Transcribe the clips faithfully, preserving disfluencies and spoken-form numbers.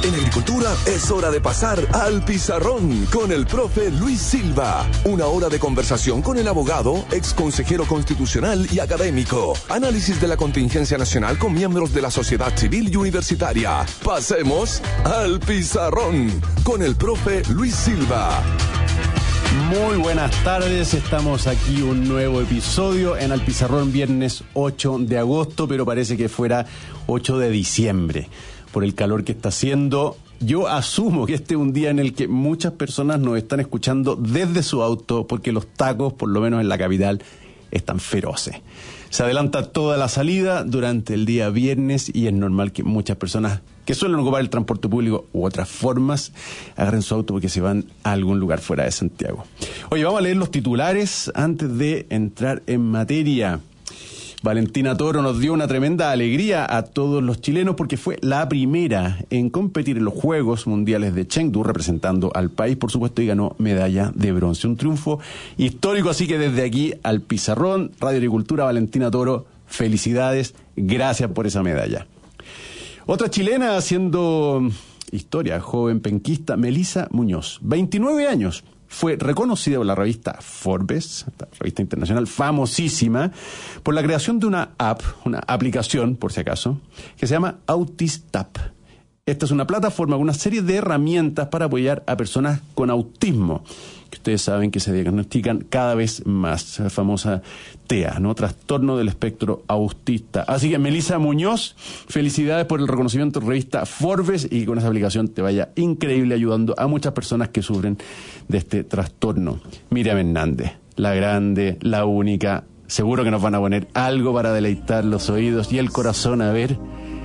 En agricultura es hora de pasar al pizarrón con el profe Luis Silva. Una hora de conversación con el abogado, ex consejero constitucional y académico. Análisis de la contingencia nacional con miembros de la sociedad civil y universitaria. Pasemos al pizarrón con el profe Luis Silva. Muy buenas tardes, estamos aquí un nuevo episodio en Al Pizarrón, viernes ocho de agosto, pero parece que fuera ocho de diciembre. Por el calor que está haciendo, yo asumo que este es un día en el que muchas personas nos están escuchando desde su auto, porque los tacos, por lo menos en la capital, están feroces. Se adelanta toda la salida durante el día viernes y es normal que muchas personas que suelen ocupar el transporte público u otras formas agarren su auto porque se van a algún lugar fuera de Santiago. Oye, vamos a leer los titulares antes de entrar en materia. Valentina Toro nos dio una tremenda alegría a todos los chilenos porque fue la primera en competir en los Juegos Mundiales de Chengdu, representando al país, por supuesto, y ganó medalla de bronce. Un triunfo histórico, así que desde aquí al Pizarrón, Radio Agricultura, Valentina Toro, felicidades, gracias por esa medalla. Otra chilena haciendo historia, joven penquista, Melissa Muñoz, veintinueve años. Fue reconocida por la revista Forbes, la revista internacional famosísima, por la creación de una app, una aplicación, por si acaso, que se llama AutisTap. Esta es una plataforma con una serie de herramientas para apoyar a personas con autismo, que ustedes saben que se diagnostican cada vez más, la famosa T E A, ¿no? Trastorno del espectro autista. Así que, Melissa Muñoz, felicidades por el reconocimiento de la revista Forbes y que con esa aplicación te vaya increíble ayudando a muchas personas que sufren de este trastorno. Miriam Hernández, la grande, la única, seguro que nos van a poner algo para deleitar los oídos y el corazón, a ver.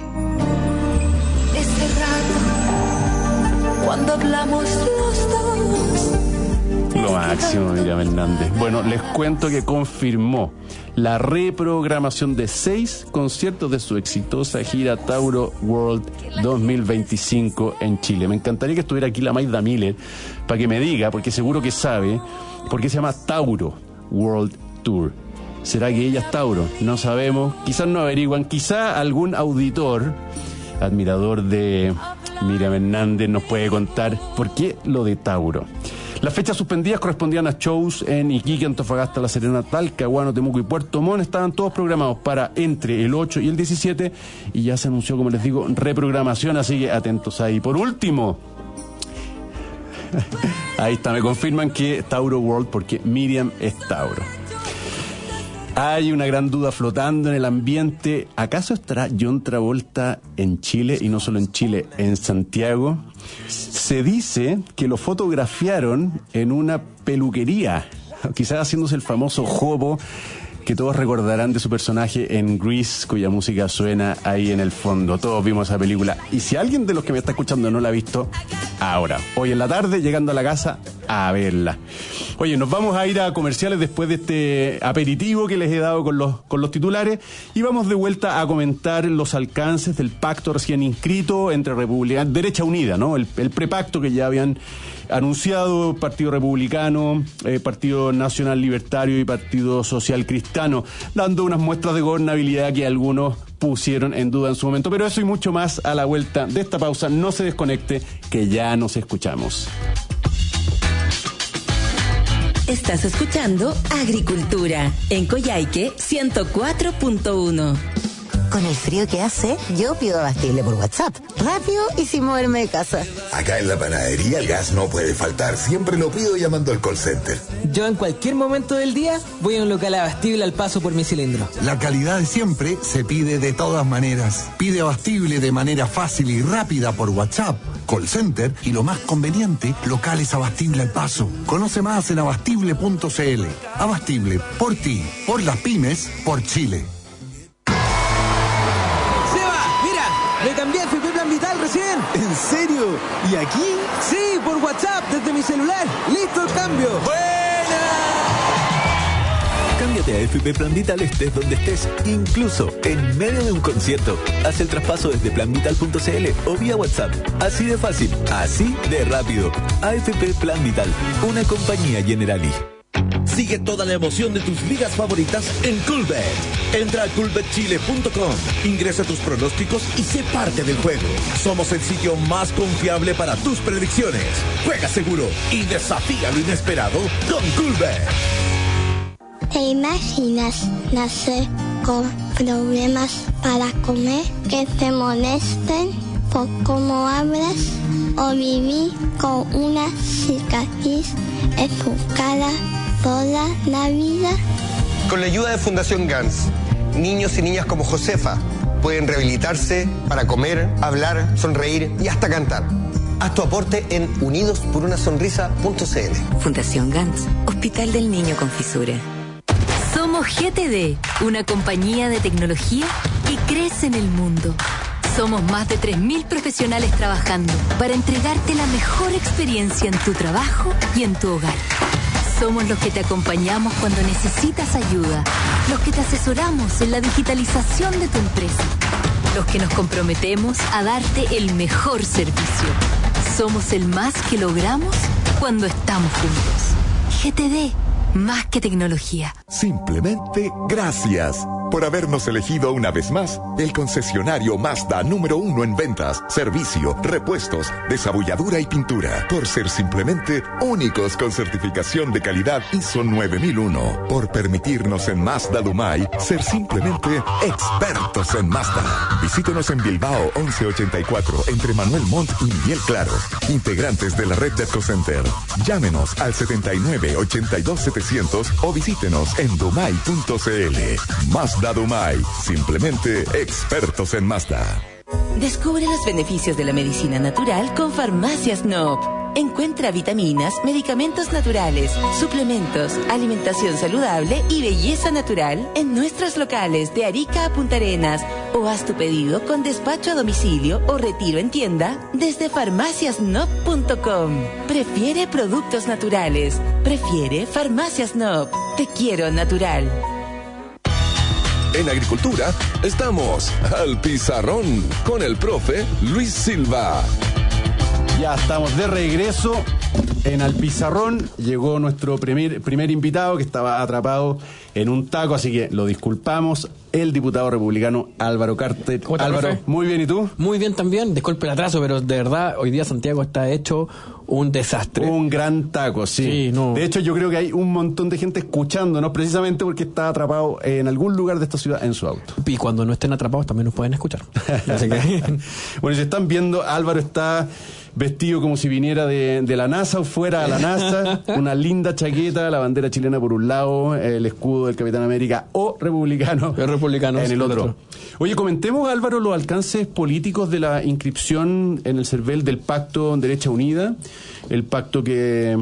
Cuando hablamos los dos. Lo máximo, Miriam Hernández. Bueno, les cuento que confirmó la reprogramación de seis conciertos de su exitosa gira Tauro World dos mil veinticinco en Chile. Me encantaría que estuviera aquí la Maida Miller para que me diga, porque seguro que sabe, por qué se llama Tauro World Tour. ¿Será que ella es Tauro? No sabemos. Quizás no averiguan. Quizá algún auditor, admirador de Miriam Hernández, nos puede contar por qué lo de Tauro. Las fechas suspendidas correspondían a shows en Iquique, Antofagasta, La Serena, Talcahuano, Temuco y Puerto Montt. Estaban todos programados para entre el ocho y el diecisiete y ya se anunció, como les digo, reprogramación, así que atentos ahí. Por último, ahí está, me confirman que Tauro World porque Miriam es Tauro. Hay una gran duda flotando en el ambiente. ¿Acaso estará John Travolta en Chile, y no solo en Chile, en Santiago? Se dice que lo fotografiaron en una peluquería, quizás haciéndose el famoso jobo que todos recordarán de su personaje en Grease, cuya música suena ahí en el fondo. Todos vimos esa película. Y si alguien de los que me está escuchando no la ha visto, ahora, hoy en la tarde, llegando a la casa, a verla. Oye, nos vamos a ir a comerciales después de este aperitivo que les he dado con los, con los titulares y vamos de vuelta a comentar los alcances del pacto recién inscrito entre republicanos, Derecha Unida, ¿no? El, el prepacto que ya habían anunciado Partido Republicano, eh, Partido Nacional Libertario y Partido Social Cristiano, dando unas muestras de gobernabilidad que algunos pusieron en duda en su momento. Pero eso y mucho más a la vuelta de esta pausa. No se desconecte, que ya nos escuchamos. Estás escuchando Agricultura en Coyhaique ciento cuatro punto uno. Con el frío que hace, yo pido abastible por WhatsApp. Rápido y sin moverme de casa. Acá en la panadería el gas no puede faltar. Siempre lo pido llamando al call center. Yo en cualquier momento del día voy a un local abastible al paso por mi cilindro. La calidad de siempre se pide de todas maneras. Pide abastible de manera fácil y rápida por WhatsApp, call center y lo más conveniente, locales abastible al paso. Conoce más en abastible punto c l. Abastible, por ti, por las pymes, por Chile. Me cambié a F P Plan Vital recién. ¿En serio? ¿Y aquí? Sí, por WhatsApp, desde mi celular. ¡Listo el cambio! ¡Buena! Cámbiate a F P Plan Vital estés donde estés, incluso en medio de un concierto. Haz el traspaso desde plan vital punto c l o vía WhatsApp. Así de fácil, así de rápido. A F P Plan Vital, una compañía Generali. Sigue toda la emoción de tus ligas favoritas en Coolbet. Entra a coolbet chile punto com, ingresa tus pronósticos y sé parte del juego. Somos el sitio más confiable para tus predicciones. Juega seguro y desafía lo inesperado con Coolbet. ¿Te imaginas nacer con problemas para comer, que te molesten por cómo hablas, o vivir con una cicatriz en tu cara toda la vida? Con la ayuda de Fundación Gans, niños y niñas como Josefa pueden rehabilitarse para comer, hablar, sonreír y hasta cantar. Haz tu aporte en unidos por una sonrisa punto c l. Fundación Gans, Hospital del Niño con Fisura. Somos G T D, una compañía de tecnología que crece en el mundo. Somos más de tres mil profesionales trabajando para entregarte la mejor experiencia en tu trabajo y en tu hogar. Somos los que te acompañamos cuando necesitas ayuda, los que te asesoramos en la digitalización de tu empresa, los que nos comprometemos a darte el mejor servicio. Somos el más que logramos cuando estamos juntos. G T D, más que tecnología. Simplemente gracias por habernos elegido una vez más el concesionario Mazda número uno en ventas, servicio, repuestos, desabulladura y pintura. Por ser simplemente únicos con certificación de calidad I S O nueve mil uno. Por permitirnos en Mazda Dumay ser simplemente expertos en Mazda. Visítenos en Bilbao once ochenta y cuatro entre Manuel Montt y Miguel Claros. Integrantes de la red de EcoCenter. Llámenos al setenta y nueve ochenta y dos setecientos o visítenos en dumay punto c l. Mazda Dumay, simplemente expertos en Mazda. Descubre los beneficios de la medicina natural con Farmacias N O P. Encuentra vitaminas, medicamentos naturales, suplementos, alimentación saludable y belleza natural en nuestros locales de Arica a Punta Arenas, o haz tu pedido con despacho a domicilio o retiro en tienda desde farmacias n o p punto com. Prefiere productos naturales. Prefiere Farmacias N O P. Te quiero natural. En Agricultura estamos al pizarrón con el profe Luis Silva. Ya estamos de regreso en Al Pizarrón. Llegó nuestro primer, primer invitado que estaba atrapado en un taco, así que lo disculpamos. El diputado republicano Álvaro Carter. Álvaro, profe? Muy bien, ¿y tú? Muy bien también, disculpe el atraso, pero de verdad hoy día Santiago está hecho un desastre. Un gran taco, sí. sí no. De hecho, yo creo que hay un montón de gente escuchándonos precisamente porque está atrapado en algún lugar de esta ciudad en su auto. Y cuando no estén atrapados también nos pueden escuchar. Así que... Bueno, si están viendo, Álvaro está vestido como si viniera de, de la NASA o fuera a la NASA, una linda chaqueta, la bandera chilena por un lado, el escudo del Capitán América o republicano, el republicano en el otro. otro. Oye, comentemos, Álvaro, los alcances políticos de la inscripción en el CERVEL del Pacto Derecha Unida, el pacto que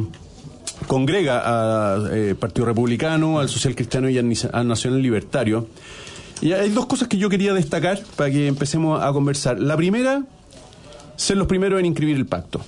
congrega al eh, Partido Republicano, al Social Cristiano y al Nacional Libertario. Y hay dos cosas que yo quería destacar para que empecemos a conversar. La primera, ser los primeros en inscribir el pacto,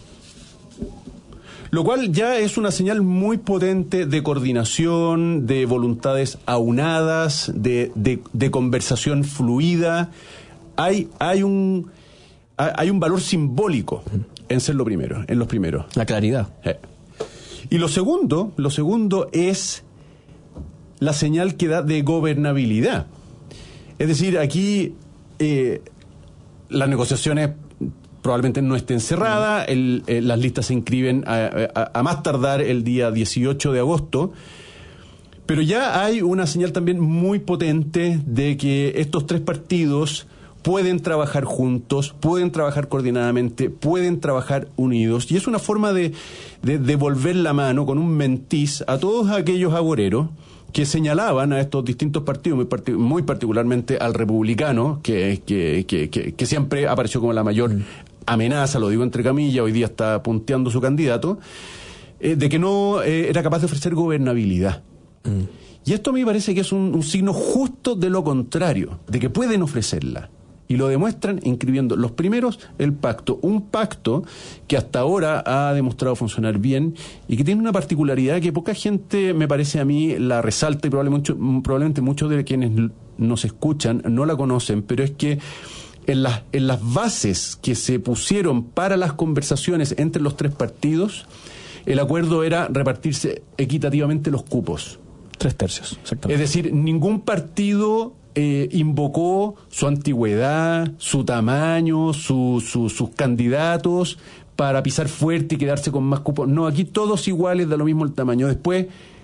lo cual ya es una señal muy potente de coordinación, de voluntades aunadas, de, de, de conversación fluida. Hay, hay un hay un valor simbólico en ser lo primero, en los primeros. La claridad. Eh. Y lo segundo, lo segundo es la señal que da de gobernabilidad. Es decir, aquí eh, las negociaciones probablemente no estén cerradas, el, eh, las listas se inscriben a, a, a más tardar el día dieciocho de agosto, pero ya hay una señal también muy potente de que estos tres partidos pueden trabajar juntos, pueden trabajar coordinadamente, pueden trabajar unidos, y es una forma de, de devolver la mano con un mentiz a todos aquellos agoreros que señalaban a estos distintos partidos, muy, partic- muy particularmente al republicano, que, que, que, que, que siempre apareció como la mayor mm. amenaza, lo digo entre comillas, hoy día está punteando su candidato, eh, de que no eh, era capaz de ofrecer gobernabilidad. Mm. Y esto a mí me parece que es un, un signo justo de lo contrario, de que pueden ofrecerla. Y lo demuestran inscribiendo los primeros el pacto, un pacto que hasta ahora ha demostrado funcionar bien y que tiene una particularidad que poca gente, me parece a mí, la resalta, y probablemente, mucho, probablemente muchos de quienes nos escuchan no la conocen, pero es que en las, en las bases que se pusieron para las conversaciones entre los tres partidos, el acuerdo era repartirse equitativamente los cupos. Tres tercios, exactamente. Es decir, ningún partido eh, invocó su antigüedad, su tamaño, su, su, sus candidatos para pisar fuerte y quedarse con más cupos. No, aquí todos iguales, da lo mismo el tamaño. Después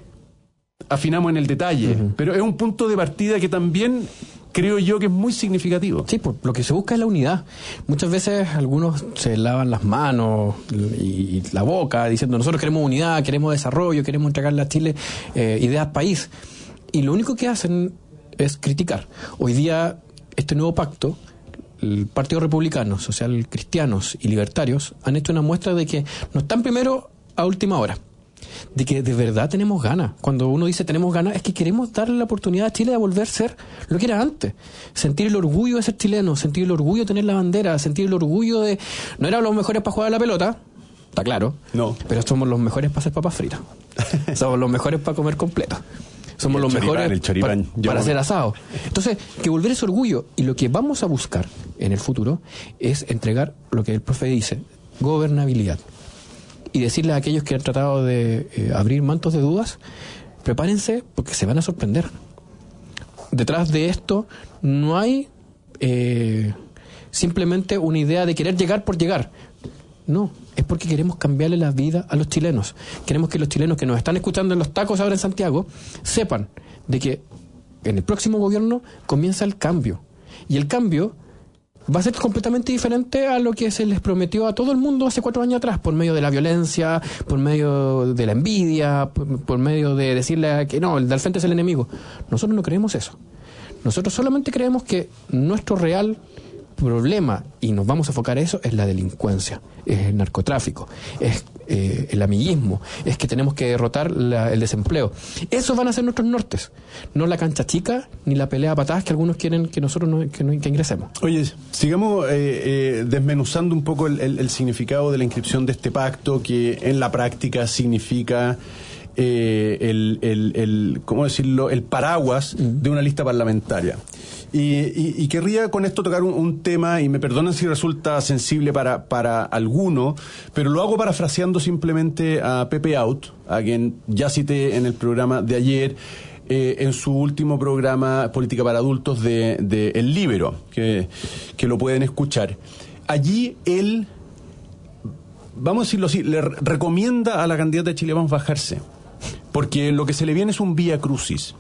afinamos en el detalle, uh-huh. pero es un punto de partida que también creo yo que es muy significativo. Sí, pues lo que se busca es la unidad. Muchas veces algunos se lavan las manos y la boca diciendo nosotros queremos unidad, queremos desarrollo, queremos entregarle a Chile eh, ideas país. Y lo único que hacen es criticar. Hoy día este nuevo pacto, el Partido Republicano, Social Cristianos y Libertarios han hecho una muestra de que no están primero a última hora, de que de verdad tenemos ganas. Cuando uno dice tenemos ganas, es que queremos darle la oportunidad a Chile de volver a ser lo que era antes. Sentir el orgullo de ser chileno, sentir el orgullo de tener la bandera, sentir el orgullo de... No éramos los mejores para jugar a la pelota, está claro, no, pero somos los mejores para hacer papas fritas. Somos los mejores para comer completo. Somos los choripán, mejores choripán, para, para hacer asado. Entonces, que volver ese orgullo, y lo que vamos a buscar en el futuro es entregar lo que el profe dice, gobernabilidad. Y decirle a aquellos que han tratado de eh, abrir mantos de dudas, prepárense porque se van a sorprender. Detrás de esto no hay eh, simplemente una idea de querer llegar por llegar. No, es porque queremos cambiarle la vida a los chilenos. Queremos que los chilenos que nos están escuchando en los tacos ahora en Santiago sepan de que en el próximo gobierno comienza el cambio. Y el cambio va a ser completamente diferente a lo que se les prometió a todo el mundo hace cuatro años atrás, por medio de la violencia, por medio de la envidia, por, por medio de decirle que no, el del frente es el enemigo. Nosotros no creemos eso. Nosotros solamente creemos que nuestro real problema, y nos vamos a enfocar a eso, es la delincuencia, es el narcotráfico, es eh, el amiguismo, es que tenemos que derrotar la, el desempleo. Esos van a ser nuestros nortes, no la cancha chica ni la pelea a patadas que algunos quieren que nosotros no, que, no, que ingresemos. Oye, sigamos eh, eh, desmenuzando un poco el, el, el significado de la inscripción de este pacto, que en la práctica significa eh, el, el, el, ¿cómo decirlo?, el paraguas uh-huh. de una lista parlamentaria. Y, y, y querría con esto tocar un, un tema, y me perdonan si resulta sensible para, para alguno, pero lo hago parafraseando simplemente a Pepe Out, a quien ya cité en el programa de ayer, eh, en su último programa Política para Adultos de, de El Líbero, que, que lo pueden escuchar. Allí él, vamos a decirlo así, le recomienda a la candidata de Chile Vamos bajarse, porque lo que se le viene es un vía crucis.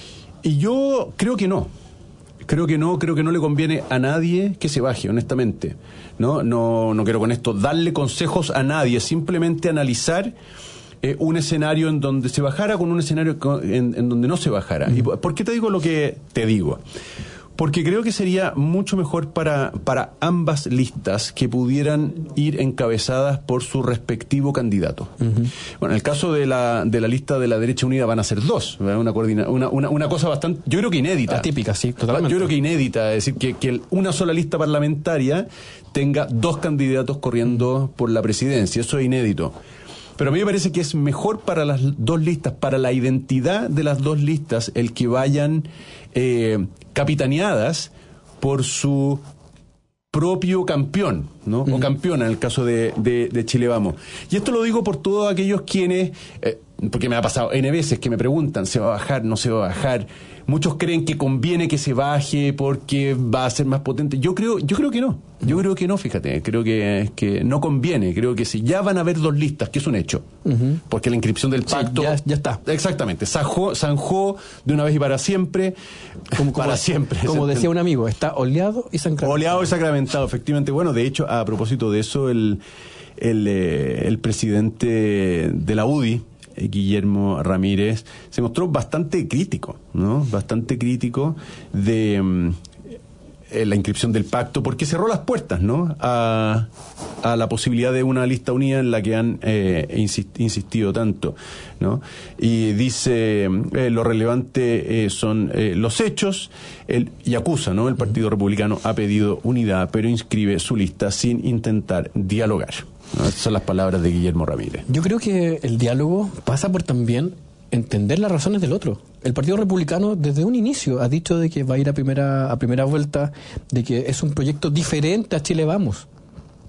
Y yo creo que no. Creo que no, creo que no le conviene a nadie que se baje, honestamente. No, no, no quiero con esto darle consejos a nadie, simplemente analizar eh, un escenario en donde se bajara con un escenario en, en donde no se bajara. ¿Y por qué te digo lo que te digo? Porque creo que sería mucho mejor para, para ambas listas que pudieran ir encabezadas por su respectivo candidato. Uh-huh. Bueno, en el caso de la, de la lista de la derecha unida van a ser dos, una, coordina, una, una, una cosa bastante, yo creo que inédita. Atípica, sí, totalmente. Yo creo que inédita, es decir, que, que una sola lista parlamentaria tenga dos candidatos corriendo por la presidencia, eso es inédito. Pero a mí me parece que es mejor para las dos listas, para la identidad de las dos listas, el que vayan eh, capitaneadas por su propio campeón, ¿no? Uh-huh. O campeona en el caso de, de, de Chile Vamos. Y esto lo digo por todos aquellos quienes, eh, porque me ha pasado N veces que me preguntan, ¿se va a bajar? ¿No se va a bajar? Muchos creen que conviene que se baje porque va a ser más potente. Yo creo, yo creo que no. Yo creo que no, fíjate. Creo que, que no conviene. Creo que si ya van a haber dos listas, que es un hecho. Uh-huh. Porque la inscripción del pacto... Sí, ya, ya está. Exactamente. Zanjó, zanjó de una vez y para siempre. Como, para como, siempre. Como decía un amigo, está oleado y sacramentado. Oleado y sacramentado, efectivamente. Bueno, de hecho, a propósito de eso, el, el, eh, el presidente de la U D I, Guillermo Ramírez, se mostró bastante crítico, ¿no? Bastante crítico de mm, eh, la inscripción del pacto, porque cerró las puertas, ¿no? A, a la posibilidad de una lista unida en la que han eh, insist, insistido tanto, ¿no? Y dice, eh, lo relevante eh, son eh, los hechos, el, y acusa, ¿no? El Partido Republicano ha pedido unidad, pero inscribe su lista sin intentar dialogar. ¿No? Esas son las palabras de Guillermo Ramírez. Yo creo que el diálogo pasa por también entender las razones del otro. El Partido Republicano desde un inicio ha dicho de que va a ir a primera a primera vuelta, de que es un proyecto diferente a Chile Vamos.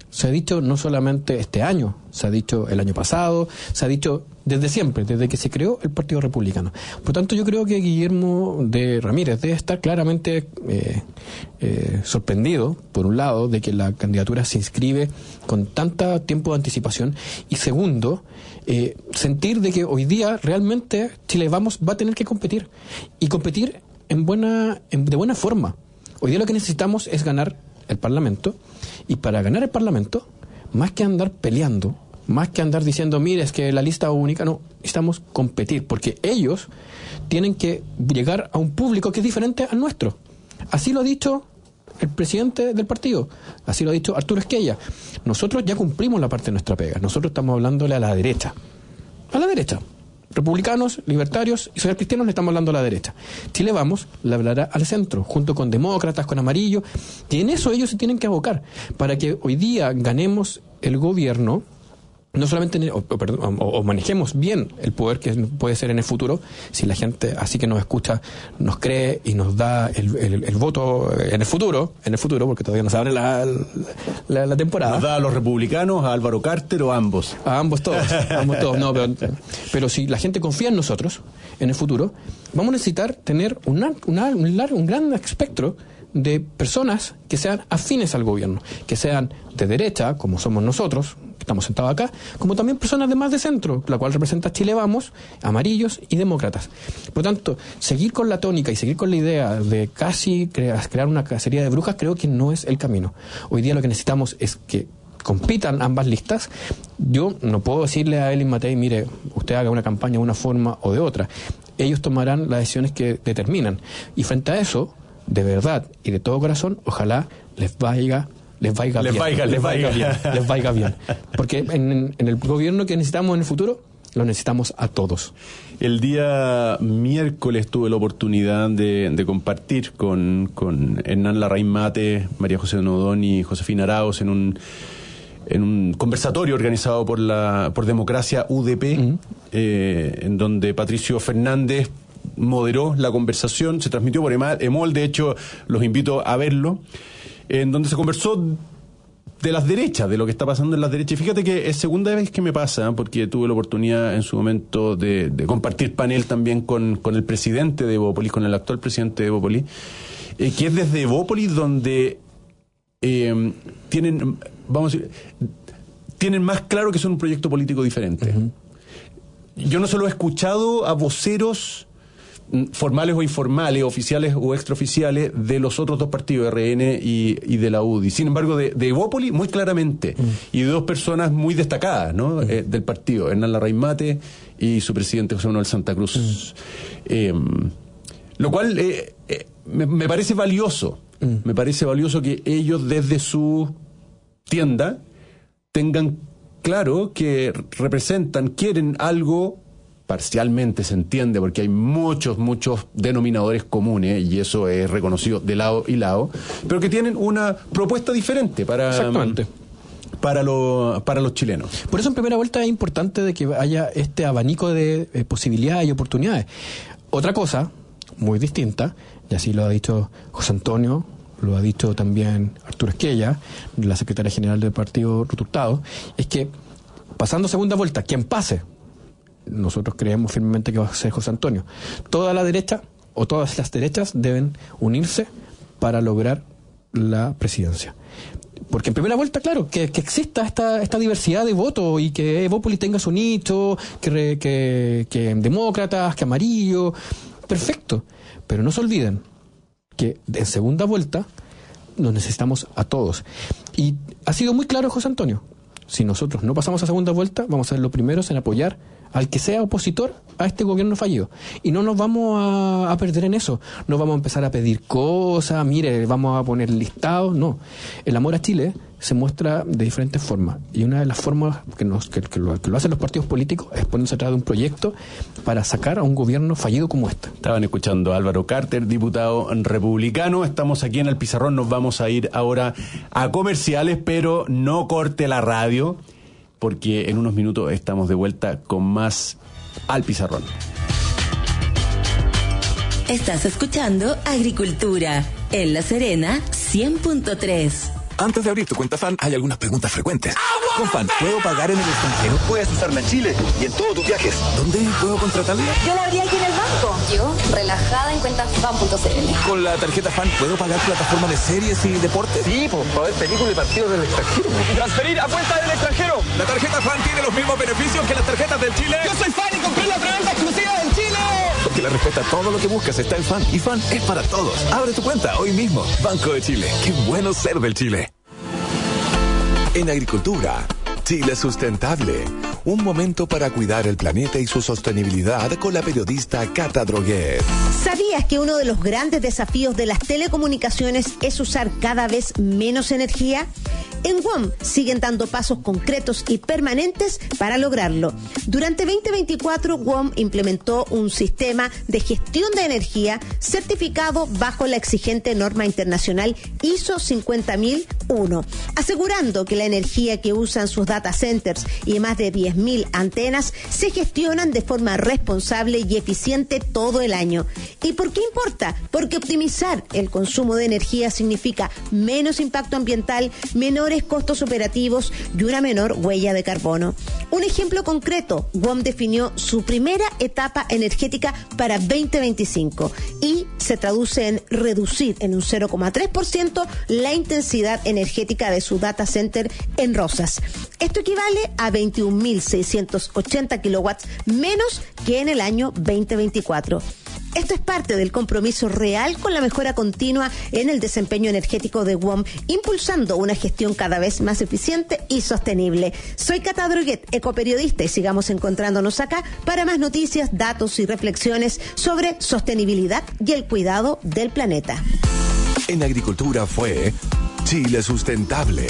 Se ha dicho no solamente este año, se ha dicho el año pasado, se ha dicho desde siempre, desde que se creó el Partido Republicano. Por tanto, yo creo que Guillermo de Ramírez debe estar claramente eh, eh, sorprendido, por un lado, de que la candidatura se inscribe con tanto tiempo de anticipación, y segundo, eh, sentir de que hoy día realmente Chile Vamos va a tener que competir, y competir en buena, en, de buena forma. Hoy día lo que necesitamos es ganar el Parlamento, y para ganar el Parlamento, más que andar peleando, más que andar diciendo, mire, es que la lista única, no, necesitamos competir, porque ellos tienen que llegar a un público que es diferente al nuestro. Así lo ha dicho el presidente del partido, así lo ha dicho Arturo Esquella. Nosotros ya cumplimos la parte de nuestra pega, nosotros estamos hablándole a la derecha, a la derecha. Republicanos, libertarios y socialcristianos le estamos hablando a la derecha. Chile Vamos le hablará al centro, junto con demócratas, con amarillo, y en eso ellos se tienen que abocar, para que hoy día ganemos el gobierno, no solamente en el, o, o, perdón, o, o manejemos bien el poder que puede ser en el futuro, si la gente así que nos escucha nos cree y nos da el, el, el voto en el futuro, en el futuro, porque todavía no se abre la, la, la temporada. ¿Nos da a los republicanos, a Álvaro Carter o a ambos? A ambos todos, a ambos todos, no, pero, pero si la gente confía en nosotros, en el futuro, vamos a necesitar tener una, una, un, largo, un gran espectro de personas que sean afines al gobierno, que sean de derecha, como somos nosotros, que estamos sentados acá, como también personas de más de centro, la cual representa Chile Vamos, amarillos y demócratas. Por lo tanto, seguir con la tónica y seguir con la idea de casi crear, crear una cacería de brujas, creo que no es el camino. Hoy día lo que necesitamos es que compitan ambas listas. Yo no puedo decirle a Elin Matei, mire, usted haga una campaña de una forma o de otra. Ellos tomarán las decisiones que determinan. Y frente a eso, de verdad y de todo corazón, ojalá les vaya les vaya les bien, vaya, les, les vaya vaya. bien, les vaya bien, porque en, en el gobierno que necesitamos en el futuro lo necesitamos a todos. El día miércoles tuve la oportunidad de, de compartir con, con Hernán Larraín Mate, María José Nodón y Josefina Arauz en un en un conversatorio organizado por la por Democracia U D P, uh-huh. eh, en donde Patricio Fernández moderó la conversación, se transmitió por EMOL, de hecho los invito a verlo, en donde se conversó de las derechas, de lo que está pasando en las derechas. Y fíjate que es segunda vez que me pasa, porque tuve la oportunidad en su momento de, de compartir panel también con, con el presidente de Evópolis, con el actual presidente de Evópolis, eh, que es desde Evópolis donde eh, tienen, vamos a decir, tienen más claro que son un proyecto político diferente. Uh-huh. Yo no solo he escuchado a voceros formales o informales, oficiales o extraoficiales de los otros dos partidos, R N y, y de la U D I. Sin embargo, de, de Evópolis muy claramente, mm. y de dos personas muy destacadas, ¿no? Mm. Eh, del partido, Hernán Larraín Mate y su presidente José Manuel Santa Cruz. Mm. Eh, lo cual eh, eh, me, me parece valioso, mm. me parece valioso que ellos desde su tienda tengan claro que representan, quieren algo. Parcialmente se entiende porque hay muchos, muchos denominadores comunes y eso es reconocido de lado y lado, pero que tienen una propuesta diferente para, Exactamente. para, lo, para los chilenos. Por eso en primera vuelta es importante de que haya este abanico de eh, posibilidades y oportunidades. Otra cosa muy distinta, y así lo ha dicho José Antonio, lo ha dicho también Arturo Esquella, la secretaria general del partido Ruth Hurtado, es que pasando segunda vuelta, quien pase, nosotros creemos firmemente que va a ser José Antonio. Toda la derecha o todas las derechas deben unirse para lograr la presidencia. Porque en primera vuelta, claro, que, que exista esta esta diversidad de votos y que Evópolis tenga su nicho, que, re, que, que demócratas, que amarillo, perfecto. Pero no se olviden que en segunda vuelta nos necesitamos a todos. Y ha sido muy claro José Antonio. Si nosotros no pasamos a segunda vuelta, vamos a ser los primeros en apoyar al que sea opositor a este gobierno fallido. Y no nos vamos a, a perder en eso. No vamos a empezar a pedir cosas, mire, vamos a poner listados. No. El amor a Chile se muestra de diferentes formas. Y una de las formas que, nos, que, que, lo, que lo hacen los partidos políticos es ponerse atrás de un proyecto para sacar a un gobierno fallido como este. Estaban escuchando a Álvaro Carter, diputado republicano. Estamos aquí en el Pizarrón. Nos vamos a ir ahora a comerciales, pero no corte la radio, porque en unos minutos estamos de vuelta con más Al Pizarrón. Estás escuchando Agricultura en La Serena cien punto tres. Antes de abrir tu cuenta FAN, hay algunas preguntas frecuentes. Con FAN, ¿puedo pagar en el extranjero? Puedes usarla en Chile y en todos tus viajes. ¿Dónde puedo contratarla? Yo la abrí aquí en el banco. Yo, relajada en cuentas fan punto c l. Con la tarjeta FAN, ¿puedo pagar plataforma de series y deportes? Sí, pues, para ver películas y partidos del extranjero. Transferir a cuenta del extranjero. La tarjeta FAN tiene los mismos beneficios que las tarjetas del Chile. Yo soy fan y compré la preventa exclusiva del Chile. Porque la respuesta a todo lo que buscas está en FAN. Y FAN es para todos. Abre tu cuenta hoy mismo. Banco de Chile. Qué bueno ser del Chile. En agricultura, Chile Sustentable. Un momento para cuidar el planeta y su sostenibilidad con la periodista Cata Droguet. ¿Sabías que uno de los grandes desafíos de las telecomunicaciones es usar cada vez menos energía? En W O M siguen dando pasos concretos y permanentes para lograrlo. Durante veinte veinticuatro, W O M implementó un sistema de gestión de energía certificado bajo la exigente norma internacional I S O cincuenta mil uno, asegurando que la energía que usan sus data centers y más de diez mil antenas se gestionan de forma responsable y eficiente todo el año. ¿Y por qué importa? Porque optimizar el consumo de energía significa menos impacto ambiental, menores costos operativos y una menor huella de carbono. Un ejemplo concreto, W O M definió su primera etapa energética para veinte veinticinco y se traduce en reducir en un cero coma tres por ciento la intensidad energética de su data center en Rosas. Esto equivale a veintiún mil seiscientos ochenta kilowatts menos que en el año veinte veinticuatro. Esto es parte del compromiso real con la mejora continua en el desempeño energético de W O M, impulsando una gestión cada vez más eficiente y sostenible. Soy Cata Droguet, ecoperiodista, y sigamos encontrándonos acá para más noticias, datos y reflexiones sobre sostenibilidad y el cuidado del planeta. En agricultura fue Chile Sustentable.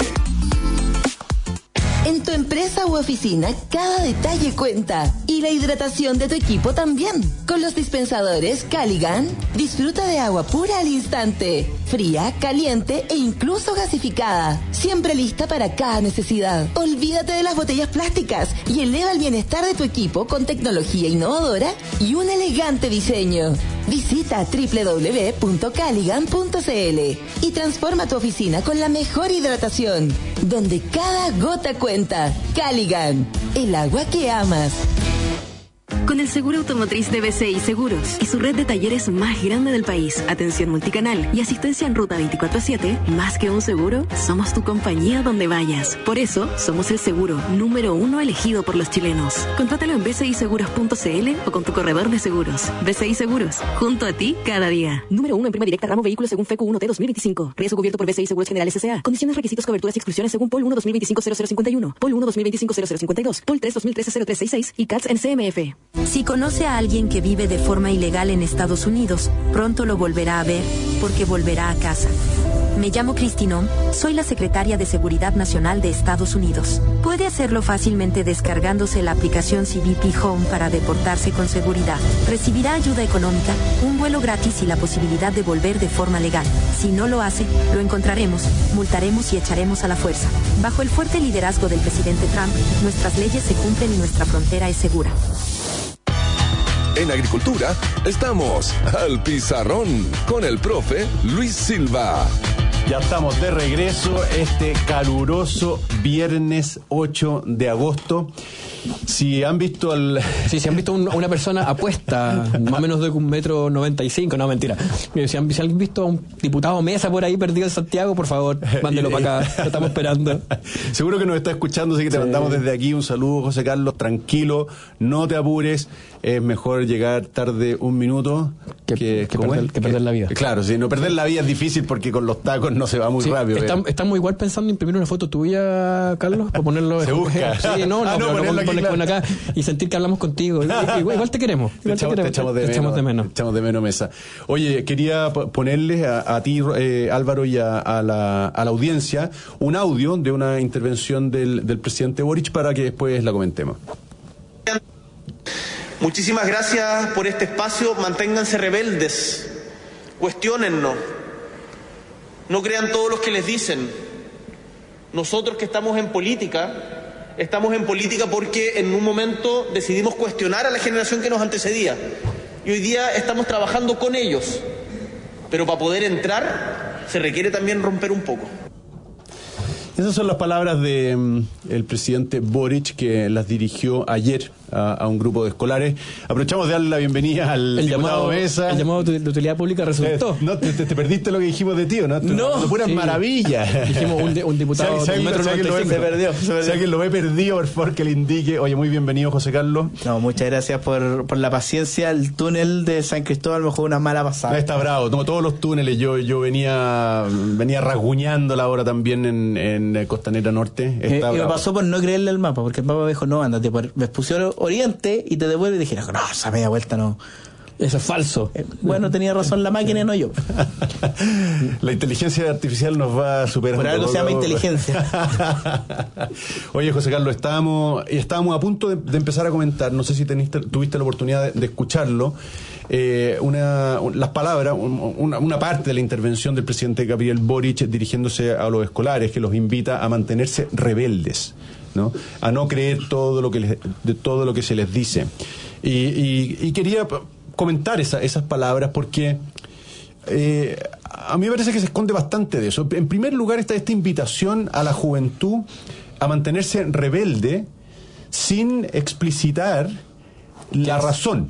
En tu empresa u oficina, cada detalle cuenta. Y la hidratación de tu equipo también. Con los dispensadores Caligan, disfruta de agua pura al instante. Fría, caliente e incluso gasificada. Siempre lista para cada necesidad. Olvídate de las botellas plásticas y eleva el bienestar de tu equipo con tecnología innovadora y un elegante diseño. Visita doble u doble u doble u punto caligan punto c l y transforma tu oficina con la mejor hidratación, donde cada gota cuenta. Caligan, el agua que amas. Con el seguro automotriz de B C I Seguros y su red de talleres más grande del país, atención multicanal y asistencia en ruta veinticuatro siete, más que un seguro, somos tu compañía donde vayas. Por eso, somos el seguro número uno elegido por los chilenos. Contrátalo en b c i seguros punto c l o con tu corredor de seguros. B C I Seguros, junto a ti cada día. Número uno en prima directa ramo vehículos según F E C U uno T dos mil veinticinco. Riesgo cubierto por B C I Seguros Generales S A. Condiciones, requisitos, coberturas y exclusiones según P O L uno dos mil veinticinco cero cero cincuenta y uno, P O L uno dos mil veinticinco cero cero cincuenta y dos, P O L tres dos mil trece cero tres sesenta y seis y C A T S en C M F. Si conoce a alguien que vive de forma ilegal en Estados Unidos, pronto lo volverá a ver, porque volverá a casa. Me llamo Cristinón, soy la secretaria de Seguridad Nacional de Estados Unidos. Puede hacerlo fácilmente descargándose la aplicación C B P Home para deportarse con seguridad. Recibirá ayuda económica, un vuelo gratis y la posibilidad de volver de forma legal. Si no lo hace, lo encontraremos, multaremos y echaremos a la fuerza. Bajo el fuerte liderazgo del presidente Trump, nuestras leyes se cumplen y nuestra frontera es segura. En agricultura, estamos al pizarrón con el profe Luis Silva. Ya estamos de regreso este caluroso viernes ocho de agosto. Si han visto al... Sí, si han visto un, una persona apuesta, más o menos de un metro noventa y cinco, no, mentira. Si han, si han visto a un diputado Mesa por ahí perdido en Santiago, por favor, mándelo para acá, lo estamos esperando. Seguro que nos está escuchando, así que te sí. mandamos desde aquí un saludo, José Carlos, tranquilo, no te apures, es mejor llegar tarde un minuto que, que, que, perder, que perder la vida. Claro, sí, no perder la vida es difícil porque con los tacos no se va muy sí, rápido. Estamos, estamos igual pensando en imprimir una foto tuya, Carlos, para ponerlo... Se busca. Sí, no, no, ah, no pero ponerlo aquí, claro. acá y sentir que hablamos contigo. Igual, igual te queremos. Igual te, echamos, te, queremos. Te, echamos de te echamos de menos. Echamos de menos Mesa. Oye, quería ponerles a, a ti, eh, Álvaro, y a, a, la, a la audiencia un audio de una intervención del, del presidente Boric para que después la comentemos. Muchísimas gracias por este espacio. Manténganse rebeldes. Cuestiónennos. No crean todo lo que les dicen. Nosotros que estamos en política, estamos en política porque en un momento decidimos cuestionar a la generación que nos antecedía. Y hoy día estamos trabajando con ellos. Pero para poder entrar se requiere también romper un poco. Esas son las palabras de um, el presidente Boric, que las dirigió ayer a, a un grupo de escolares. Aprovechamos de darle la bienvenida al el diputado llamado, Mesa. El llamado de utilidad pública resultó. Eh, no, te, te perdiste lo que dijimos de ti, ¿no? No. Puras sí. maravillas. Dijimos un, de, un diputado si, si, de metro si alguien lo ve, noventa y cinco. se perdió, se perdió. Si alguien lo ve perdido, por favor, que le indique. Oye, muy bienvenido, José Carlos. No, muchas gracias por, por la paciencia. El túnel de San Cristóbal me jugó una mala pasada. Está bravo. No, todos los túneles. Yo yo venía venía rasguñando la hora también en, en Costanera Norte. Está eh, y me pasó por no creerle al mapa, porque el mapa me dijo, no, ándate por... Me pusieron Oriente y te devuelve y dije, no, esa media vuelta no... Eso es falso. Eh, bueno, tenía razón la máquina y no yo. La inteligencia artificial nos va a superar. Por algo se llama inteligencia. Oye, José Carlos, estábamos, estábamos a punto de, de empezar a comentar, no sé si teniste, tuviste la oportunidad de, de escucharlo, eh, una, las palabras, una, una parte de la intervención del presidente Gabriel Boric dirigiéndose a los escolares, que los invita a mantenerse rebeldes, ¿no? A no creer todo lo que les, de todo lo que se les dice. Y, y, y quería comentar esa, esas palabras porque eh, a mí me parece que se esconde bastante de eso. En primer lugar está esta invitación a la juventud a mantenerse rebelde sin explicitar la razón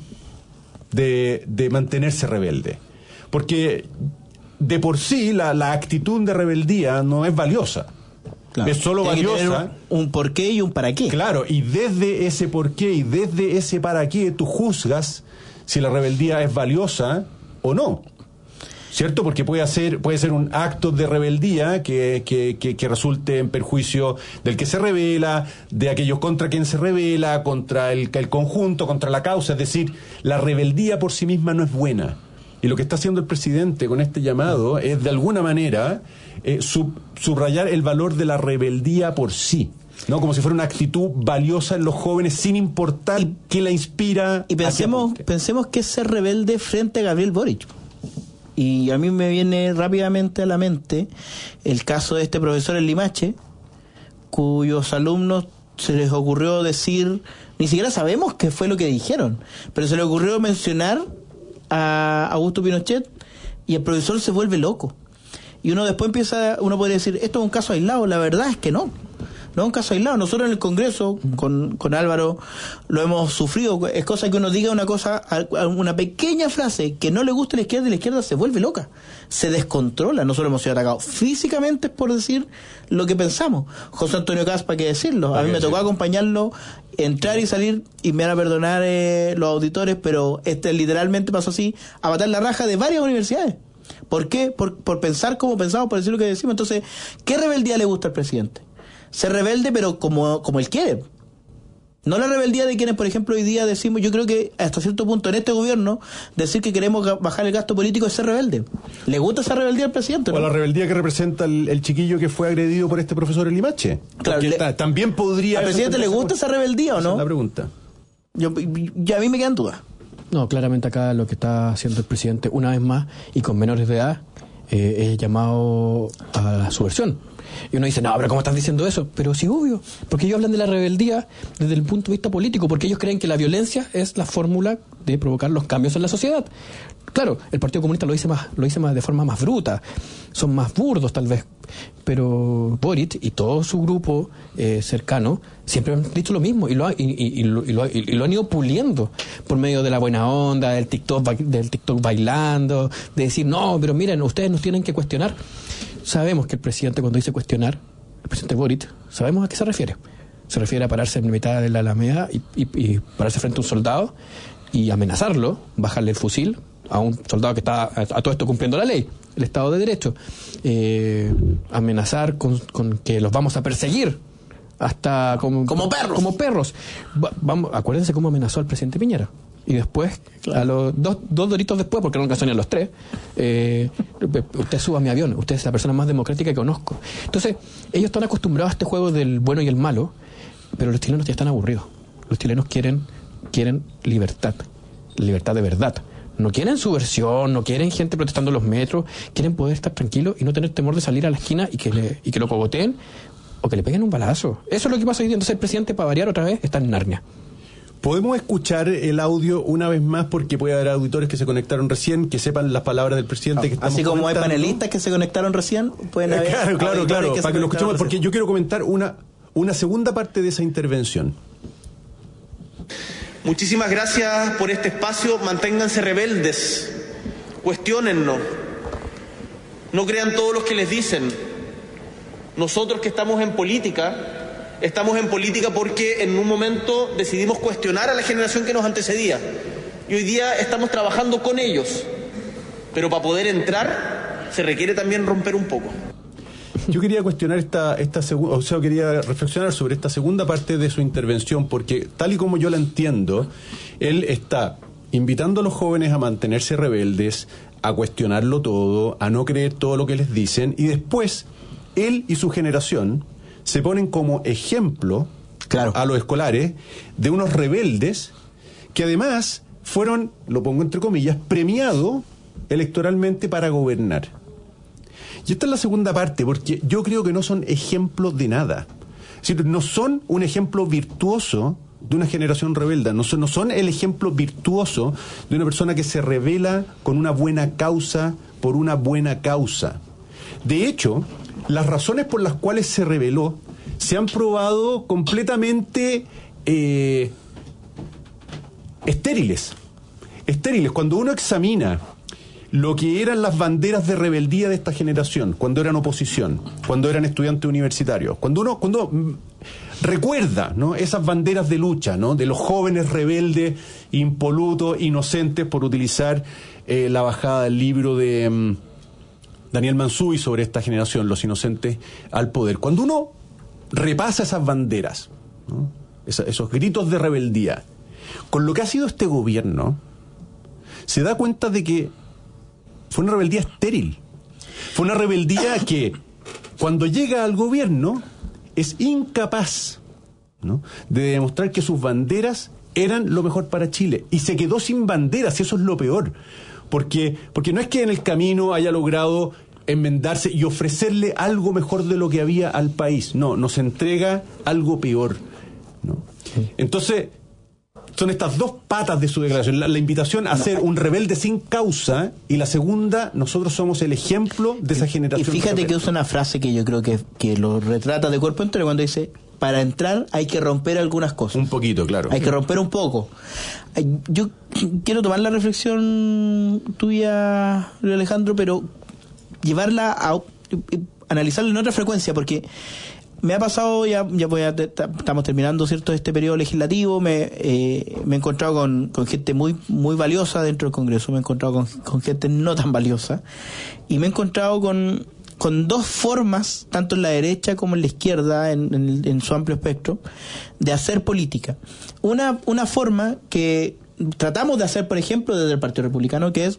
de, de mantenerse rebelde, porque de por sí la, la actitud de rebeldía no es valiosa. Claro. Es solo Tiene valiosa un, un por qué y un para qué. Claro, y desde ese por qué y desde ese para qué tú juzgas si la rebeldía es valiosa o no, ¿cierto? Porque puede ser, puede ser un acto de rebeldía que, que, que, que resulte en perjuicio del que se rebela, de aquellos contra quien se rebela, contra el, el conjunto, contra la causa. Es decir, la rebeldía por sí misma no es buena. Y lo que está haciendo el presidente con este llamado es, de alguna manera, eh, sub, subrayar el valor de la rebeldía por sí, ¿no? Como si fuera una actitud valiosa en los jóvenes, sin importar y, qué la inspira. Y pensemos, pensemos que es ser rebelde frente a Gabriel Boric. Y a mí me viene rápidamente a la mente el caso de este profesor en Limache, cuyos alumnos se les ocurrió decir, ni siquiera sabemos qué fue lo que dijeron, pero se les ocurrió mencionar a Augusto Pinochet y el profesor se vuelve loco. Y uno después empieza, uno puede decir, esto es un caso aislado. La verdad es que no. No es un caso aislado. Nosotros en el Congreso, con, con Álvaro, lo hemos sufrido. Es cosa que uno diga una cosa, una pequeña frase que no le gusta a la izquierda, y la izquierda se vuelve loca. Se descontrola. Nosotros hemos sido atacados físicamente por decir lo que pensamos. José Antonio Caz, ¿para qué decirlo? A mí me tocó acompañarlo, entrar y salir, y me van a perdonar eh, los auditores, pero este literalmente pasó así, a matar la raja de varias universidades. ¿Por qué? Por, por pensar como pensamos, por decir lo que decimos. Entonces, ¿qué rebeldía le gusta al presidente? Ser rebelde, pero como, como él quiere. No la rebeldía de quienes, por ejemplo, hoy día decimos, yo creo que hasta cierto punto en este gobierno, decir que queremos bajar el gasto político es ser rebelde. ¿Le gusta esa rebeldía al presidente? O ¿no? La rebeldía que representa el, el chiquillo que fue agredido por este profesor en Limache. Claro, le, ta, también podría... ¿Al presidente le gusta esa rebeldía o no? Esa es la pregunta. Yo, ya a mí me quedan dudas. No, claramente acá lo que está haciendo el presidente, una vez más, y con menores de edad, eh, es llamado a la subversión. Y uno dice, no, pero ¿cómo estás diciendo eso? Pero sí, obvio, porque ellos hablan de la rebeldía desde el punto de vista político, porque ellos creen que la violencia es la fórmula de provocar los cambios en la sociedad. Claro, el Partido Comunista lo dice más, lo dice más de forma más bruta, son más burdos tal vez, pero Boric y todo su grupo eh, cercano siempre han dicho lo mismo y lo, y, y, y, lo, y, lo, y lo han ido puliendo por medio de la buena onda, del TikTok, del TikTok bailando, de decir, no, pero miren, ustedes nos tienen que cuestionar. Sabemos que el presidente, cuando dice cuestionar, el presidente Boric, sabemos a qué se refiere. Se refiere a pararse en mitad de la Alameda y, y, y pararse frente a un soldado y amenazarlo, bajarle el fusil a un soldado que está a, a todo esto cumpliendo la ley, el Estado de Derecho, eh, amenazar con, con que los vamos a perseguir hasta como, como perros. Como perros. Va, vamos, acuérdense cómo amenazó al presidente Piñera. Y después, claro, a los dos, dos doritos después, porque no alcanzaron los tres, eh, usted suba a mi avión, usted es la persona más democrática que conozco. Entonces, ellos están acostumbrados a este juego del bueno y el malo, pero los chilenos ya están aburridos. Los chilenos quieren, quieren libertad, libertad de verdad. No quieren subversión, no quieren gente protestando en los metros, quieren poder estar tranquilos y no tener temor de salir a la esquina y que, le, y que lo cogoteen o que le peguen un balazo. Eso es lo que pasa hoy día. Entonces el presidente, para variar otra vez, está en Narnia. ¿Podemos escuchar el audio una vez más? Porque puede haber auditores que se conectaron recién, que sepan las palabras del presidente. Que estamos Así como comentando. Hay panelistas que se conectaron recién, pueden haber... Claro, claro, claro, que para que lo escuchemos, porque recién. yo quiero comentar una, una segunda parte de esa intervención. Muchísimas gracias por este espacio. Manténganse rebeldes. Cuestiónennos. No crean todos los que les dicen. Nosotros que estamos en política, estamos en política porque en un momento decidimos cuestionar a la generación que nos antecedía. Y hoy día estamos trabajando con ellos. Pero para poder entrar, se requiere también romper un poco. Yo quería cuestionar esta, esta segunda, o sea, quería reflexionar sobre esta segunda parte de su intervención, porque tal y como yo la entiendo, él está invitando a los jóvenes a mantenerse rebeldes, a cuestionarlo todo, a no creer todo lo que les dicen, y después él y su generación se ponen como ejemplo, claro, a los escolares de unos rebeldes que además fueron, lo pongo entre comillas, premiados electoralmente para gobernar. Y esta es la segunda parte, porque yo creo que no son ejemplos de nada. Es decir, no son un ejemplo virtuoso de una generación rebelde, no son, no son el ejemplo virtuoso de una persona que se rebela con una buena causa, por una buena causa. De hecho, las razones por las cuales se rebeló se han probado completamente eh, estériles. Estériles. Cuando uno examina lo que eran las banderas de rebeldía de esta generación, cuando eran oposición, cuando eran estudiantes universitarios, cuando uno cuando mm, recuerda, ¿no?, esas banderas de lucha, ¿no?, de los jóvenes rebeldes, impolutos, inocentes, por utilizar eh, la bajada del libro de mm, Daniel Mansuy sobre esta generación, los inocentes al poder. Cuando uno repasa esas banderas, ¿no?, Esa, esos gritos de rebeldía, con lo que ha sido este gobierno, se da cuenta de que fue una rebeldía estéril. Fue una rebeldía que, cuando llega al gobierno, es incapaz, ¿no?, de demostrar que sus banderas eran lo mejor para Chile. Y se quedó sin banderas, y eso es lo peor. Porque, porque no es que en el camino haya logrado enmendarse y ofrecerle algo mejor de lo que había al país. No, nos entrega algo peor, ¿no? Entonces, son estas dos patas de su declaración. La, la invitación a ser un rebelde sin causa, y la segunda, nosotros somos el ejemplo de esa generación. Y fíjate que usa una frase que yo creo que, que lo retrata de cuerpo entero cuando dice: para entrar hay que romper algunas cosas. Un poquito, claro. Hay que romper un poco. Yo quiero tomar la reflexión tuya, Alejandro, pero llevarla a analizarla en otra frecuencia, porque me ha pasado, ya, ya voy a, estamos terminando, ¿cierto?, este periodo legislativo, me, eh, me he encontrado con, con gente muy muy valiosa dentro del Congreso, me he encontrado con, con gente no tan valiosa, y me he encontrado con, con dos formas, tanto en la derecha como en la izquierda, en, en, en su amplio espectro, de hacer política. Una, una forma que tratamos de hacer, por ejemplo, desde el Partido Republicano, que es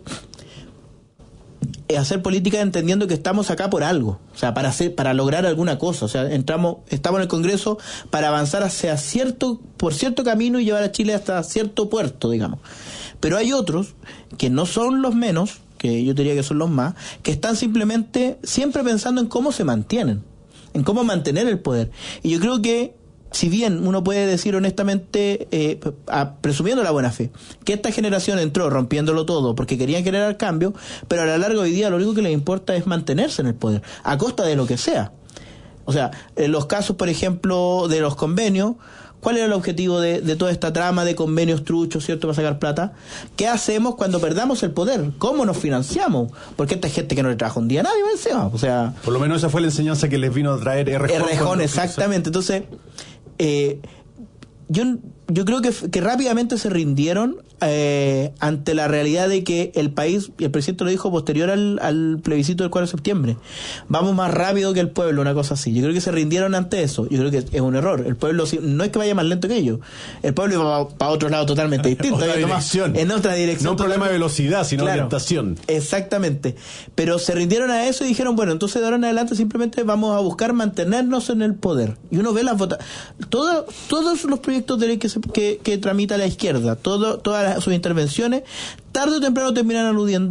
hacer política entendiendo que estamos acá por algo, o sea, para hacer, para lograr alguna cosa, o sea, entramos, estamos en el Congreso para avanzar hacia cierto, por cierto camino y llevar a Chile hasta cierto puerto, digamos. Pero hay otros que no son los menos, que yo diría que son los más, que están simplemente siempre pensando en cómo se mantienen, en cómo mantener el poder. Y yo creo que, si bien uno puede decir honestamente, eh, a, presumiendo la buena fe, que esta generación entró rompiéndolo todo porque querían generar cambio, pero a la larga hoy día lo único que les importa es mantenerse en el poder, a costa de lo que sea. O sea, en los casos, por ejemplo, de los convenios, ¿cuál era el objetivo de, de toda esta trama de convenios truchos, ¿cierto?, para sacar plata? ¿Qué hacemos cuando perdamos el poder? ¿Cómo nos financiamos? Porque esta gente que no le trabaja un día a nadie, encima, o sea... Por lo menos esa fue la enseñanza que les vino a traer Errejón. Errejón, exactamente. Entonces, eh, yo, yo creo que, que rápidamente se rindieron eh, ante la realidad de que el país, y el presidente lo dijo posterior al, al plebiscito del cuatro de septiembre, vamos más rápido que el pueblo, una cosa así. Yo creo que se rindieron ante eso. Yo creo que es un error. El pueblo no es que vaya más lento que ellos. El pueblo iba para otro lado totalmente distinto. Otra dirección. En otra dirección. No un problema de velocidad, sino claro, orientación. Exactamente. Pero se rindieron a eso y dijeron, bueno, entonces de ahora en adelante simplemente vamos a buscar mantenernos en el poder. Y uno ve las votaciones. Todo, todos los proyectos de ley que, se, que, que tramita la izquierda, todo, todas las, sus intervenciones, tarde o temprano terminan aludiendo,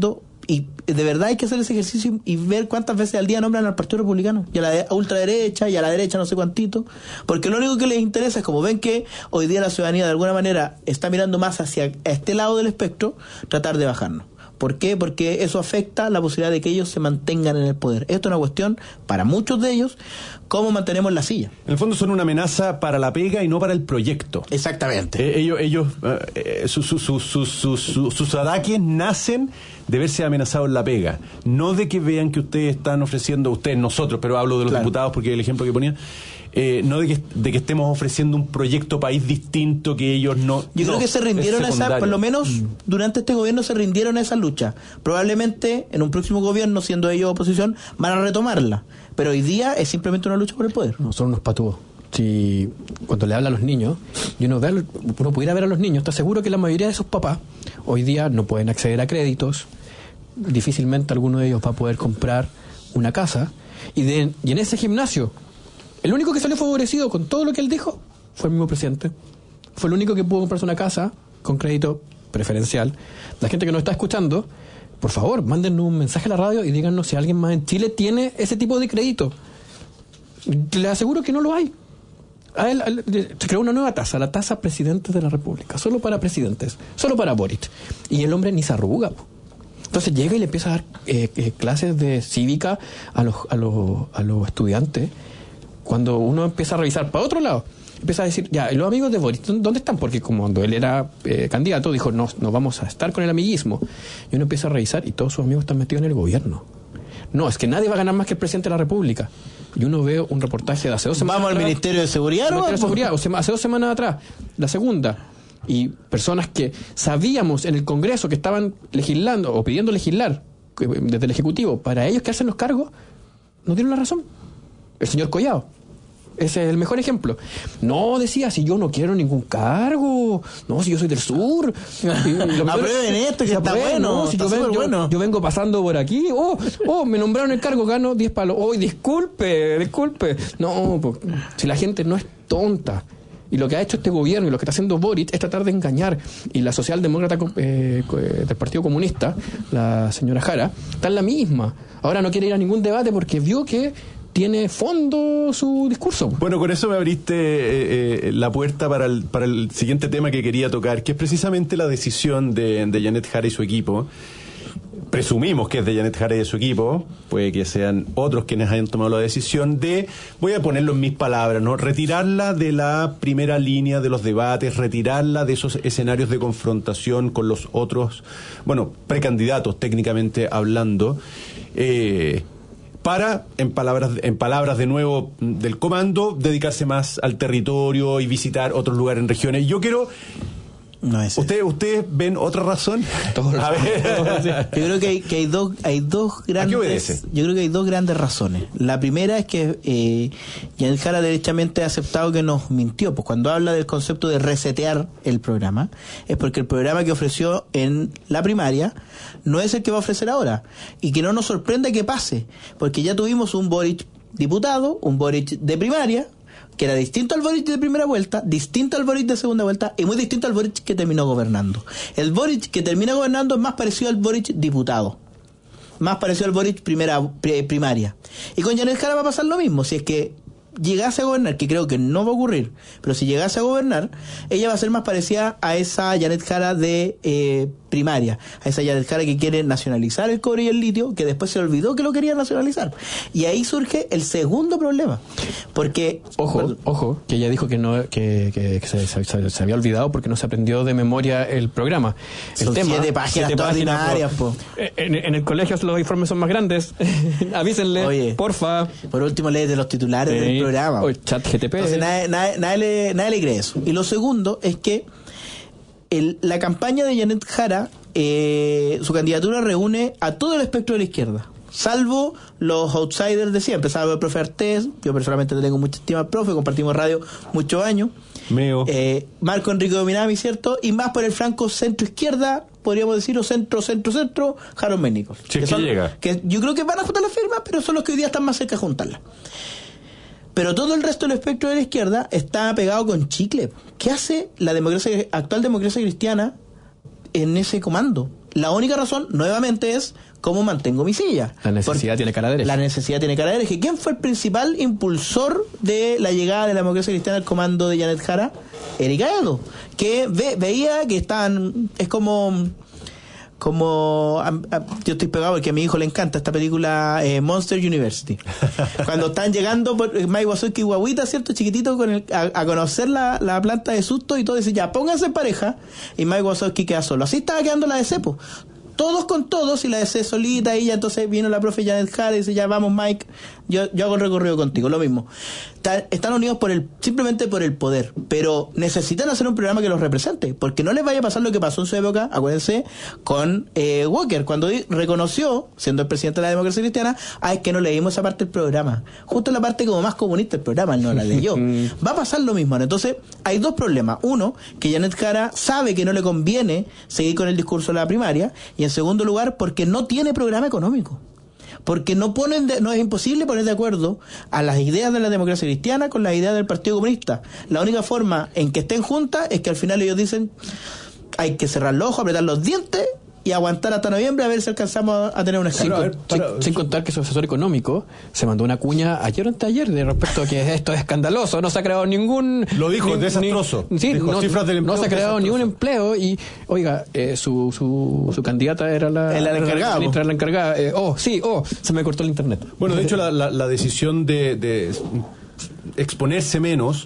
Y de verdad hay que hacer ese ejercicio y, y ver cuántas veces al día nombran al Partido Republicano y a la de, a ultraderecha y a la derecha no sé cuantito, porque lo único que les interesa es, como ven que hoy día la ciudadanía de alguna manera está mirando más hacia este lado del espectro, tratar de bajarnos. ¿Por qué? Porque eso afecta la posibilidad de que ellos se mantengan en el poder. Esto es una cuestión, para muchos de ellos, cómo mantenemos la silla. En el fondo son una amenaza para la pega y no para el proyecto. Exactamente. Eh, ellos, ellos eh, sus, sus, sus, sus, sus, sus, sus ataques nacen de verse amenazados en la pega. No de que vean que ustedes están ofreciendo, ustedes, nosotros, pero hablo de los claro. diputados porque el ejemplo que ponía, eh, no de que, de que estemos ofreciendo un proyecto país distinto que ellos no... Yo no, creo que se rindieron a esa, por lo menos mm. durante este gobierno se rindieron a esa lucha. Probablemente en un próximo gobierno, siendo ellos oposición, van a retomarla. Pero hoy día es simplemente una lucha por el poder. No, son unos patúos. Si cuando le habla a los niños, y uno, ve, uno pudiera ver a los niños, está seguro que la mayoría de esos papás hoy día no pueden acceder a créditos, difícilmente alguno de ellos va a poder comprar una casa, y, de, y en ese gimnasio el único que salió favorecido con todo lo que él dijo fue el mismo presidente. Fue el único que pudo comprarse una casa con crédito preferencial. La gente que nos está escuchando, por favor, mándenos un mensaje a la radio y díganos si alguien más en Chile tiene ese tipo de crédito. Le aseguro que no lo hay. A él, a él, se creó una nueva tasa, la tasa presidente de la República, solo para presidentes, solo para Boric. Y el hombre ni se arruga. Entonces llega y le empieza a dar eh, eh, clases de cívica a los, a los, a los estudiantes. Cuando uno empieza a revisar para otro lado, empieza a decir, ya, los amigos de Boric, ¿dónde están? Porque como cuando él era eh, candidato, dijo, no, no vamos a estar con el amiguismo. Y uno empieza a revisar y todos sus amigos están metidos en el gobierno. No, es que nadie va a ganar más que el presidente de la República. Y uno ve un reportaje de hace dos semanas ¿Vamos atrás, al Ministerio de Seguridad? ¿no? Ministerio de Seguridad, o sea, hace dos semanas atrás, la segunda. Y personas que sabíamos en el Congreso que estaban legislando o pidiendo legislar desde el Ejecutivo para ellos que hacen los cargos, no dieron la razón. El señor Collado. Ese es el mejor ejemplo. No, decía, si yo no quiero ningún cargo, no, si yo soy del sur. Aprueben esto, que está bueno, no, si está yo, ven, bueno. Yo, yo vengo pasando por aquí, oh, oh, me nombraron el cargo, gano diez palos. Oh, disculpe, disculpe. No, pues, si la gente no es tonta. Y lo que ha hecho este gobierno y lo que está haciendo Boric es tratar de engañar. Y la socialdemócrata eh, del Partido Comunista, la señora Jara, está en la misma. Ahora no quiere ir a ningún debate porque vio que tiene fondo su discurso. Bueno, con eso me abriste eh, eh, la puerta para el, para el siguiente tema que quería tocar, que es precisamente la decisión de, de Janet Jara y su equipo. Presumimos que es de Janet Jara y de su equipo, puede que sean otros quienes hayan tomado la decisión de, voy a ponerlo en mis palabras, ¿no? Retirarla de la primera línea de los debates, retirarla de esos escenarios de confrontación con los otros, bueno, precandidatos técnicamente hablando, eh, para, en palabras, en palabras de nuevo del comando, dedicarse más al territorio y visitar otros lugares en regiones. Yo quiero... No es ¿Ustedes, ¿Ustedes ven otra razón? A ver. Yo creo que hay, que hay dos hay dos grandes. ¿A qué obedece? Yo creo que hay dos grandes razones. La primera es que eh, Janet Jara derechamente ha aceptado que nos mintió. Pues cuando habla del concepto de resetear el programa, es porque el programa que ofreció en la primaria no es el que va a ofrecer ahora. Y que no nos sorprenda que pase, porque ya tuvimos un Boric diputado, un Boric de primaria, que era distinto al Boric de primera vuelta, distinto al Boric de segunda vuelta y muy distinto al Boric que terminó gobernando. El Boric que termina gobernando es más parecido al Boric diputado, más parecido al Boric primera primaria. Y con Janet Jara va a pasar lo mismo. Si es que llegase a gobernar, que creo que no va a ocurrir, pero si llegase a gobernar, ella va a ser más parecida a esa Janet Jara de eh, primaria, a esa Janet Jara que quiere nacionalizar el cobre y el litio, que después se olvidó que lo quería nacionalizar. Y ahí surge el segundo problema, porque... Ojo, perdón. ojo, que ella dijo que no que, que, que se, se, se había olvidado porque no se aprendió de memoria el programa. El son tema, siete páginas siete todas páginas, ordinarias, po. En, en el colegio los informes son más grandes. Avísenle, oye, porfa. Por último, léete los titulares sí. del programa. O chat G T P. Entonces nadie, nadie, nadie, le, nadie le cree eso. Y lo segundo es que el, la campaña de Janet Jara, eh, su candidatura reúne a todo el espectro de la izquierda, salvo los outsiders de siempre. Salvo el profe Artés, yo personalmente le tengo mucha estima al profe, compartimos radio muchos años. Meo. Eh, Marco Enrique Dominami, ¿cierto? Y más por el flanco centro-izquierda, podríamos decir, o centro-centro-centro, Jaron Ménicos. Si es que, que llega. Que yo creo que van a juntar las firmas, pero son los que hoy día están más cerca de juntarlas. Pero todo el resto del espectro de la izquierda está pegado con chicle. ¿Qué hace la democracia, actual democracia cristiana en ese comando? la única razón, nuevamente, es cómo mantengo mi silla. La necesidad Porque tiene cara de hereje. La necesidad tiene cara de hereje. ¿Quién fue el principal impulsor de la llegada de la democracia cristiana al comando de Janet Jara? Erika Edo, que ve, veía que estaban, es como... como a, a, yo estoy pegado porque a mi hijo le encanta esta película eh, Monster University, cuando están llegando por Mike Wazowski y Guaguita, cierto, chiquitito, con el, a, a conocer la, la planta de susto, y todo dice ya pónganse en pareja, y Mike Wazowski queda solo. Así estaba quedando la D C, po. Todos con todos, y la D C solita, y ya entonces vino la profe Janet Jara y dice ya vamos Mike, yo, yo hago el recorrido contigo, lo mismo. Está, están unidos por el simplemente por el poder, pero necesitan hacer un programa que los represente, porque no les vaya a pasar lo que pasó en su época, acuérdense, con eh, Walker, cuando reconoció, siendo el presidente de la democracia cristiana, ah, es que no leímos esa parte del programa, justo la parte como más comunista del programa, él no la leyó. Va a pasar lo mismo, ¿no? Entonces hay dos problemas: uno, que Janet Jara sabe que no le conviene seguir con el discurso de la primaria, y en segundo lugar, porque no tiene programa económico. Porque no ponen de, no es imposible poner de acuerdo a las ideas de la democracia cristiana con las ideas del Partido Comunista. La única forma en que estén juntas es que al final ellos dicen hay que cerrar los ojos, apretar los dientes y aguantar hasta noviembre a ver si alcanzamos a tener un escándalo. Sin, sin, sin contar que su asesor económico se mandó una cuña ayer o anteayer de respecto a que esto es escandaloso, no se ha creado ningún... Lo dijo, ni, es desastroso. Ni, sí, dijo, no, cifras del empleo, no se ha creado desastroso. ningún empleo y, oiga, eh, su, su, su candidata era la, la encargada. La, la, la encargada. Eh, oh, sí, oh, se me cortó el internet. Bueno, de hecho, la, la, la decisión de, de exponerse menos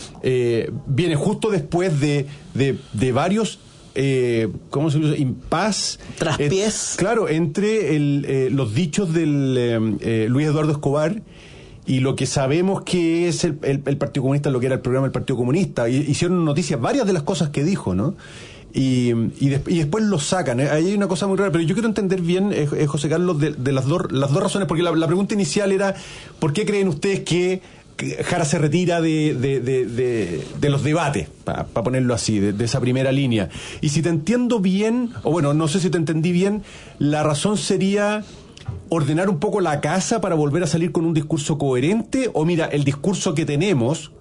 eh, viene justo después de, de, de varios... Eh, ¿cómo se dice? Impas. Traspiés. Eh, claro, entre el, eh, los dichos del eh, eh, Luis Eduardo Escobar y lo que sabemos que es el, el, el Partido Comunista, lo que era el programa del Partido Comunista. Y, hicieron noticias varias de las cosas que dijo, ¿no? Y, y, de, y después lo sacan. Ahí hay una cosa muy rara, pero yo quiero entender bien, eh, eh, José Carlos, de, de las, dos, las dos razones, porque la, la pregunta inicial era ¿por qué creen ustedes que Jara se retira de, de, de, de, de los debates, para pa ponerlo así, de, de esa primera línea? Y si te entiendo bien, o bueno, no sé si te entendí bien, la razón sería ordenar un poco la casa para volver a salir con un discurso coherente, o mira, el discurso que tenemos,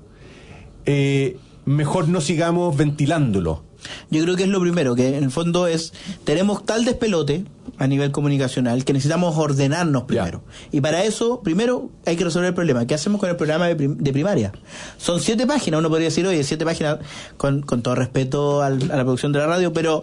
eh, mejor no sigamos ventilándolo. Yo creo que es lo primero, que en el fondo es, tenemos tal despelote a nivel comunicacional que necesitamos ordenarnos primero. Ya. Y para eso, primero, hay que resolver el problema. ¿Qué hacemos con el programa de, prim de primaria? Son siete páginas, uno podría decir, oye, siete páginas, con, con todo respeto al, a la producción de la radio, pero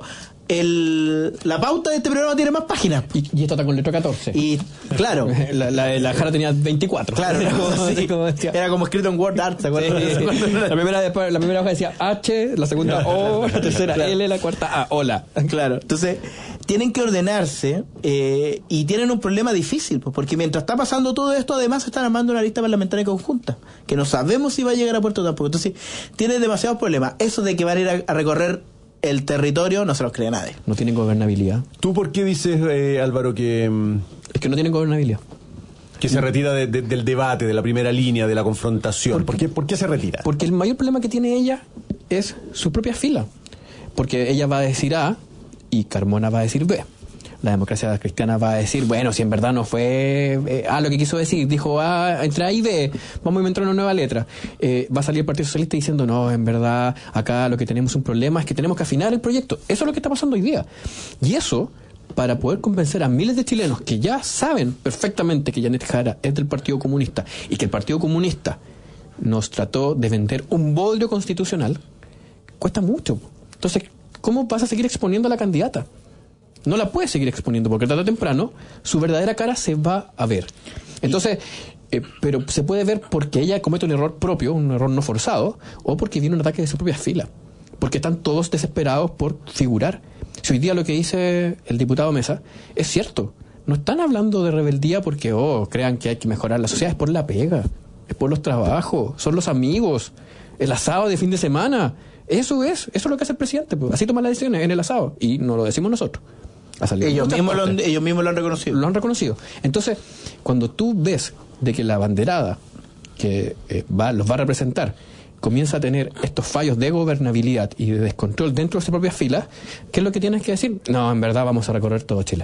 el, la pauta de este programa tiene más páginas. Y, y esto está con letra catorce. Y, claro. la, la, la Jara tenía veinticuatro. Claro, era como, sí, como era como escrito en Word Art, ¿se acuerdan? Sí, sí. La primera, después, la primera hoja decía H, la segunda O, la tercera claro. L, la cuarta A, hola. Claro, entonces tienen que ordenarse eh, y tienen un problema difícil, pues, porque mientras está pasando todo esto, además están armando una lista parlamentaria conjunta, que no sabemos si va a llegar a puerto tampoco. Entonces, tienen demasiados problemas. Eso de que van a ir a, a recorrer el territorio no se los cree nadie. No tienen gobernabilidad. ¿Tú por qué dices, eh, Álvaro, que... Mm, es que no tienen gobernabilidad. Que se retira de, de, del debate, de la primera línea, de la confrontación. ¿Por qué, ¿Por qué se retira? Porque el mayor problema que tiene ella es su propia fila. Porque ella va a decir A y Carmona va a decir B. La democracia cristiana va a decir, bueno, si en verdad no fue eh, A lo que quiso decir, dijo A, entre A y B, vamos a inventar una nueva letra. Eh, va a salir el Partido Socialista diciendo, no, en verdad, acá lo que tenemos un problema es que tenemos que afinar el proyecto. Eso es lo que está pasando hoy día. Y eso, para poder convencer a miles de chilenos que ya saben perfectamente que Janet Jara es del Partido Comunista y que el Partido Comunista nos trató de vender un bodrio constitucional, cuesta mucho. Entonces, ¿cómo vas a seguir exponiendo a la candidata? No la puedes seguir exponiendo porque tarde o temprano su verdadera cara se va a ver. Entonces, eh, pero se puede ver porque ella comete un error propio, un error no forzado, o porque viene un ataque de su propia fila. Porque están todos desesperados por figurar. Si hoy día lo que dice el diputado Mesa es cierto, no están hablando de rebeldía porque, oh, crean que hay que mejorar la sociedad, es por la pega, es por los trabajos, son los amigos, el asado de fin de semana. Eso es, eso es lo que hace el presidente, pues. Así toman las decisiones en el asado, y no lo decimos nosotros. Ellos mismos, lo han, ellos mismos lo han reconocido. Lo han reconocido. Entonces, cuando tú ves de que la banderada que eh, va, los va a representar comienza a tener estos fallos de gobernabilidad y de descontrol dentro de sus propias filas, ¿qué es lo que tienes que decir? No, en verdad vamos a recorrer todo Chile.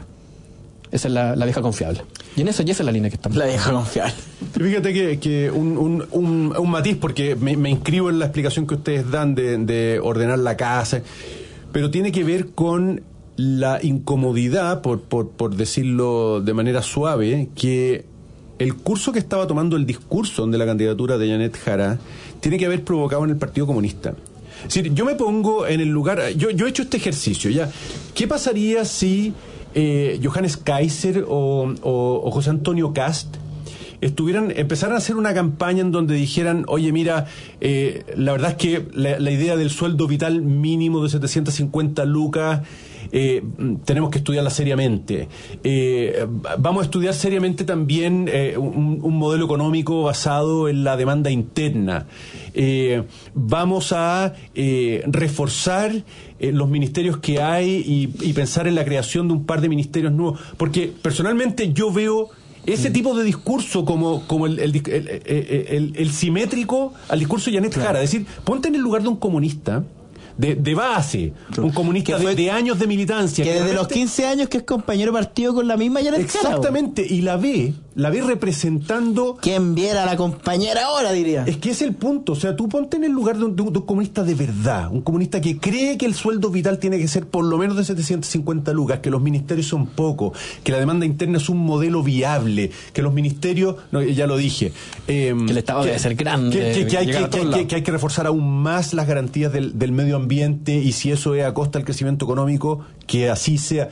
Esa es la, la vieja confiable. Y en eso, y esa es la línea que estamos. La vieja confiable. Fíjate que, que un, un, un, un matiz, porque me, me inscribo en la explicación que ustedes dan de, de ordenar la casa, pero tiene que ver con la incomodidad, por, por, por decirlo de manera suave, que el curso que estaba tomando el discurso de la candidatura de Janet Jara tiene que haber provocado en el Partido Comunista. Es decir, yo me pongo en el lugar, yo, yo he hecho este ejercicio, ya. ¿Qué pasaría si eh, Johannes Kaiser o, o, o José Antonio Kast estuvieran, empezaran a hacer una campaña en donde dijeran, oye, mira, eh, la verdad es que la, la idea del sueldo vital mínimo de setecientas cincuenta lucas, eh, tenemos que estudiarla seriamente. Eh, vamos a estudiar seriamente también eh, un, un modelo económico basado en la demanda interna. Eh, vamos a eh, reforzar eh, los ministerios que hay y, y pensar en la creación de un par de ministerios nuevos. Porque personalmente yo veo ese tipo de discurso como, como el, el, el, el, el simétrico al discurso de Janet Jara. Es decir, ponte en el lugar de un comunista de, de base, un comunista fue, de, de años de militancia. Que, que desde los quince años que es compañero de partido con la misma Janet Jara. Exactamente, y la ve, la ve representando... ¿Quién viera a la compañera ahora, diría? Es que es el punto, o sea, tú ponte en el lugar de un, de un comunista de verdad, un comunista que cree que el sueldo vital tiene que ser por lo menos de setecientas cincuenta lucas, que los ministerios son pocos, que la demanda interna es un modelo viable, que los ministerios, no, ya lo dije... Eh, que el Estado que, debe ser grande. Que, que, que, hay, que, que, que, que hay que reforzar aún más las garantías del, del medio ambiente, y si eso es a costa del crecimiento económico, que así sea.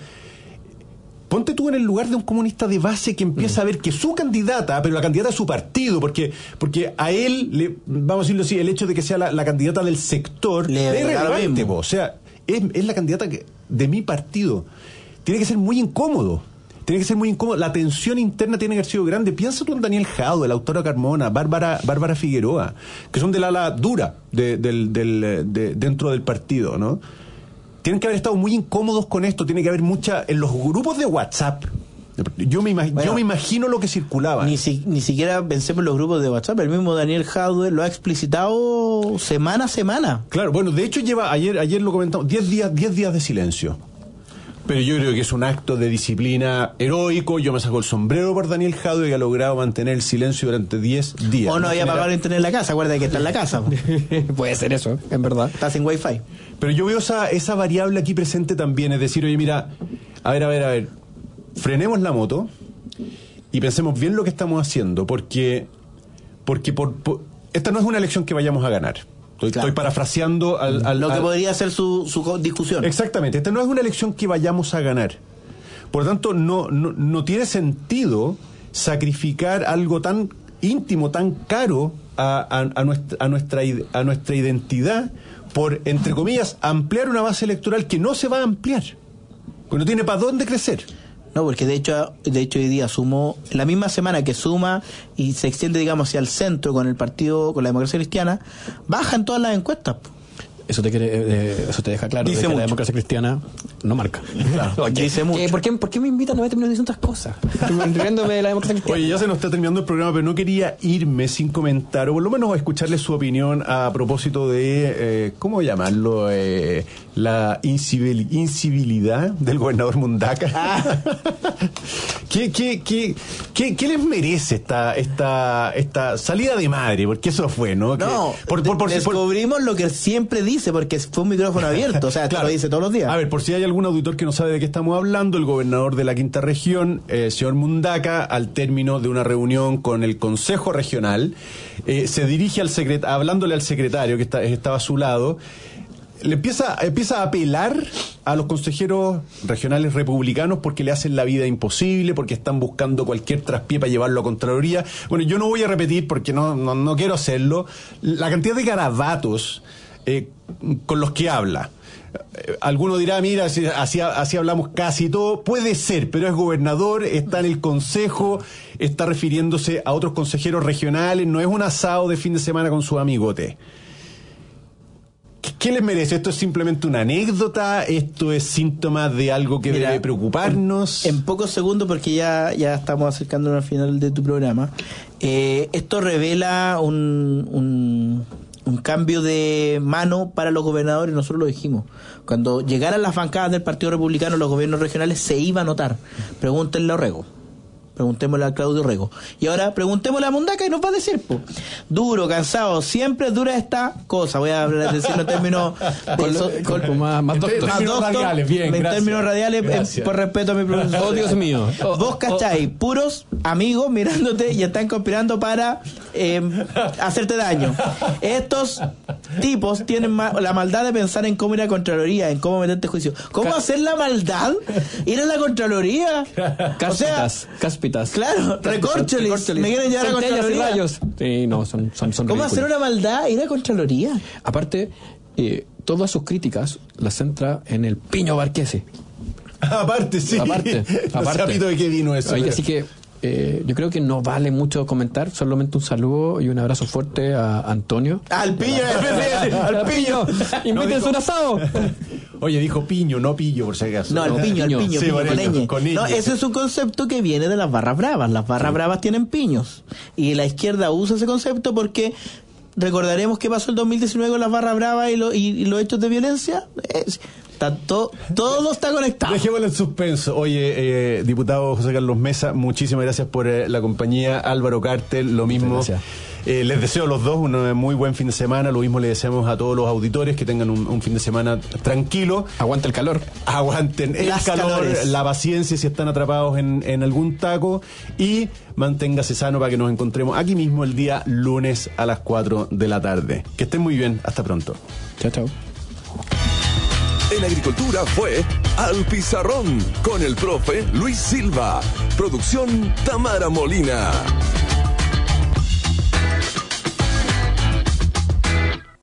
Ponte tú en el lugar de un comunista de base que empieza mm. a ver que su candidata, pero la candidata de su partido, porque porque a él, le, vamos a decirlo así, el hecho de que sea la, la candidata del sector, le es relevante, o sea, es, es la candidata que, de mi partido. Tiene que ser muy incómodo. Tiene que ser muy incómodo. La tensión interna tiene que haber sido grande. Piensa tú en Daniel Jadue, la autora Carmona, Bárbara, Bárbara Figueroa, que son del ala dura de, del, del, de, dentro del partido, ¿no? Tienen que haber estado muy incómodos con esto. Tiene que haber mucha... En los grupos de WhatsApp, yo me, imag, bueno, yo me imagino lo que circulaba. Ni, si, ni siquiera pensemos en los grupos de WhatsApp. El mismo Daniel Jadue lo ha explicitado semana a semana. Claro, bueno, de hecho lleva, ayer, ayer lo comentamos, diez días, diez días de silencio. Pero yo creo que es un acto de disciplina heroico. Yo me saco el sombrero por Daniel Jadue, que ha logrado mantener el silencio durante diez días. O no había pagado el internet en la casa, acuérdate que está en la casa. Puede ser eso, en verdad. Está sin wifi. Pero yo veo esa, esa variable aquí presente también, es decir, oye, mira, a ver, a ver, a ver, frenemos la moto y pensemos bien lo que estamos haciendo, porque, porque por, por, esta no es una elección que vayamos a ganar. Estoy, claro. estoy parafraseando al, al, lo que al, podría ser su, su discusión. Exactamente, esta no es una elección que vayamos a ganar. Por lo tanto, no, no, no tiene sentido sacrificar algo tan íntimo, tan caro a, a, a, nuestra, a, nuestra, a nuestra identidad por, entre comillas, ampliar una base electoral que no se va a ampliar, porque no tiene para dónde crecer. No, porque de hecho de hecho hoy día sumó, la misma semana que suma y se extiende, digamos, hacia el centro con el partido, con la democracia cristiana, bajan todas las encuestas. Eso te quiere, eh, eso te deja claro de que la democracia cristiana no marca. Claro. Oye, dice mucho. Eh, ¿por, qué, ¿Por qué me invitan a terminar diciendo estas cosas? Riéndome de la democracia cristiana. Oye, ya se nos está terminando el programa, pero no quería irme sin comentar, o por lo menos a escucharle su opinión a propósito de, eh, ¿cómo llamarlo? Eh, la incivil, incivilidad del gobernador Mundaca. Ah. ¿Qué, qué, qué, qué, ¿Qué les merece esta, esta, esta salida de madre? Porque eso fue, ¿no? No, que, por, por, por, descubrimos por, lo que siempre dice, porque fue un micrófono abierto, o sea, claro, lo dice todos los días. A ver, por si hay algún auditor que no sabe de qué estamos hablando, el gobernador de la Quinta Región, el eh, señor Mundaca, al término de una reunión con el Consejo Regional, eh, se dirige al secretario, hablándole al secretario que está, estaba a su lado, le empieza, empieza a apelar a los consejeros regionales republicanos porque le hacen la vida imposible, porque están buscando cualquier traspié para llevarlo a Contraloría. Bueno, yo no voy a repetir porque no, no, no quiero hacerlo, la cantidad de garabatos eh, con los que habla. Alguno dirá, mira, así, así hablamos casi todo. Puede ser, pero es gobernador, está en el consejo, está refiriéndose a otros consejeros regionales, no es un asado de fin de semana con su amigote. ¿Qué les merece? ¿Esto es simplemente una anécdota? ¿Esto es síntoma de algo que Mira, debe preocuparnos? En, en pocos segundos, porque ya, ya estamos acercándonos al final de tu programa, eh, esto revela un, un, un cambio de mano para los gobernadores. Nosotros lo dijimos. Cuando llegaran las bancadas del Partido Republicano, los gobiernos regionales se iba a notar. Pregúntenle a Orrego. Preguntémosle a Claudio Rego. Y ahora preguntémosle a Mundaca y nos va a decir, po. Duro, cansado, siempre es dura esta cosa. Voy a hablar, decirlo en términos con, so, con, con más, más doctor. En términos radiales, bien, en gracias. términos radiales, eh, por respeto a mi profesor. Oh, Dios mío. Oh, Vos cachai, oh. puros amigos mirándote y están conspirando para eh, hacerte daño. Estos tipos tienen ma- la maldad de pensar en cómo ir a Contraloría, en cómo meterte juicio. ¿Cómo Ca- hacer la maldad? Ir a la Contraloría. Cáspitas, o sea, cáspitas. Claro, recórcholis. Me quieren llevar a Contraloría. Rayos. Sí, no, son, son, son ¿Cómo ridículos. hacer una maldad? Ir a Contraloría. Aparte, eh, todas sus críticas las centra en el piño Barquese. Aparte, sí. Aparte, aparte. No sabía de qué vino eso. Oye, así que eh, yo creo que no vale mucho comentar, solamente un saludo y un abrazo fuerte a Antonio. Al piño, al piño. Invítense un asado. Oye, dijo piño, no pillo, por si acaso. No, el no, piño, el piño, sí, piño bueno, con ñ. con ñ. No, ese es un concepto que viene de las barras bravas. Las barras sí. bravas tienen piños. Y la izquierda usa ese concepto porque recordaremos qué pasó el dos mil diecinueve con las barras bravas y, lo, y, y los hechos de violencia. Es, está to, todo está conectado. Dejémoslo en suspenso. Oye, eh, diputado José Carlos Mesa, muchísimas gracias por eh, la compañía. Álvaro Cartel, lo mismo. Eh, les deseo a los dos un muy buen fin de semana. Lo mismo le deseamos a todos los auditores que tengan un, un fin de semana tranquilo. Aguante el calor. Aguanten el Las calor, calores. la paciencia si están atrapados en, en algún taco. Y manténgase sano para que nos encontremos aquí mismo el día lunes a las cuatro de la tarde. Que estén muy bien. Hasta pronto. Chao, chao. En Agricultura fue Al Pizarrón con el profe Luis Silva. Producción Tamara Molina.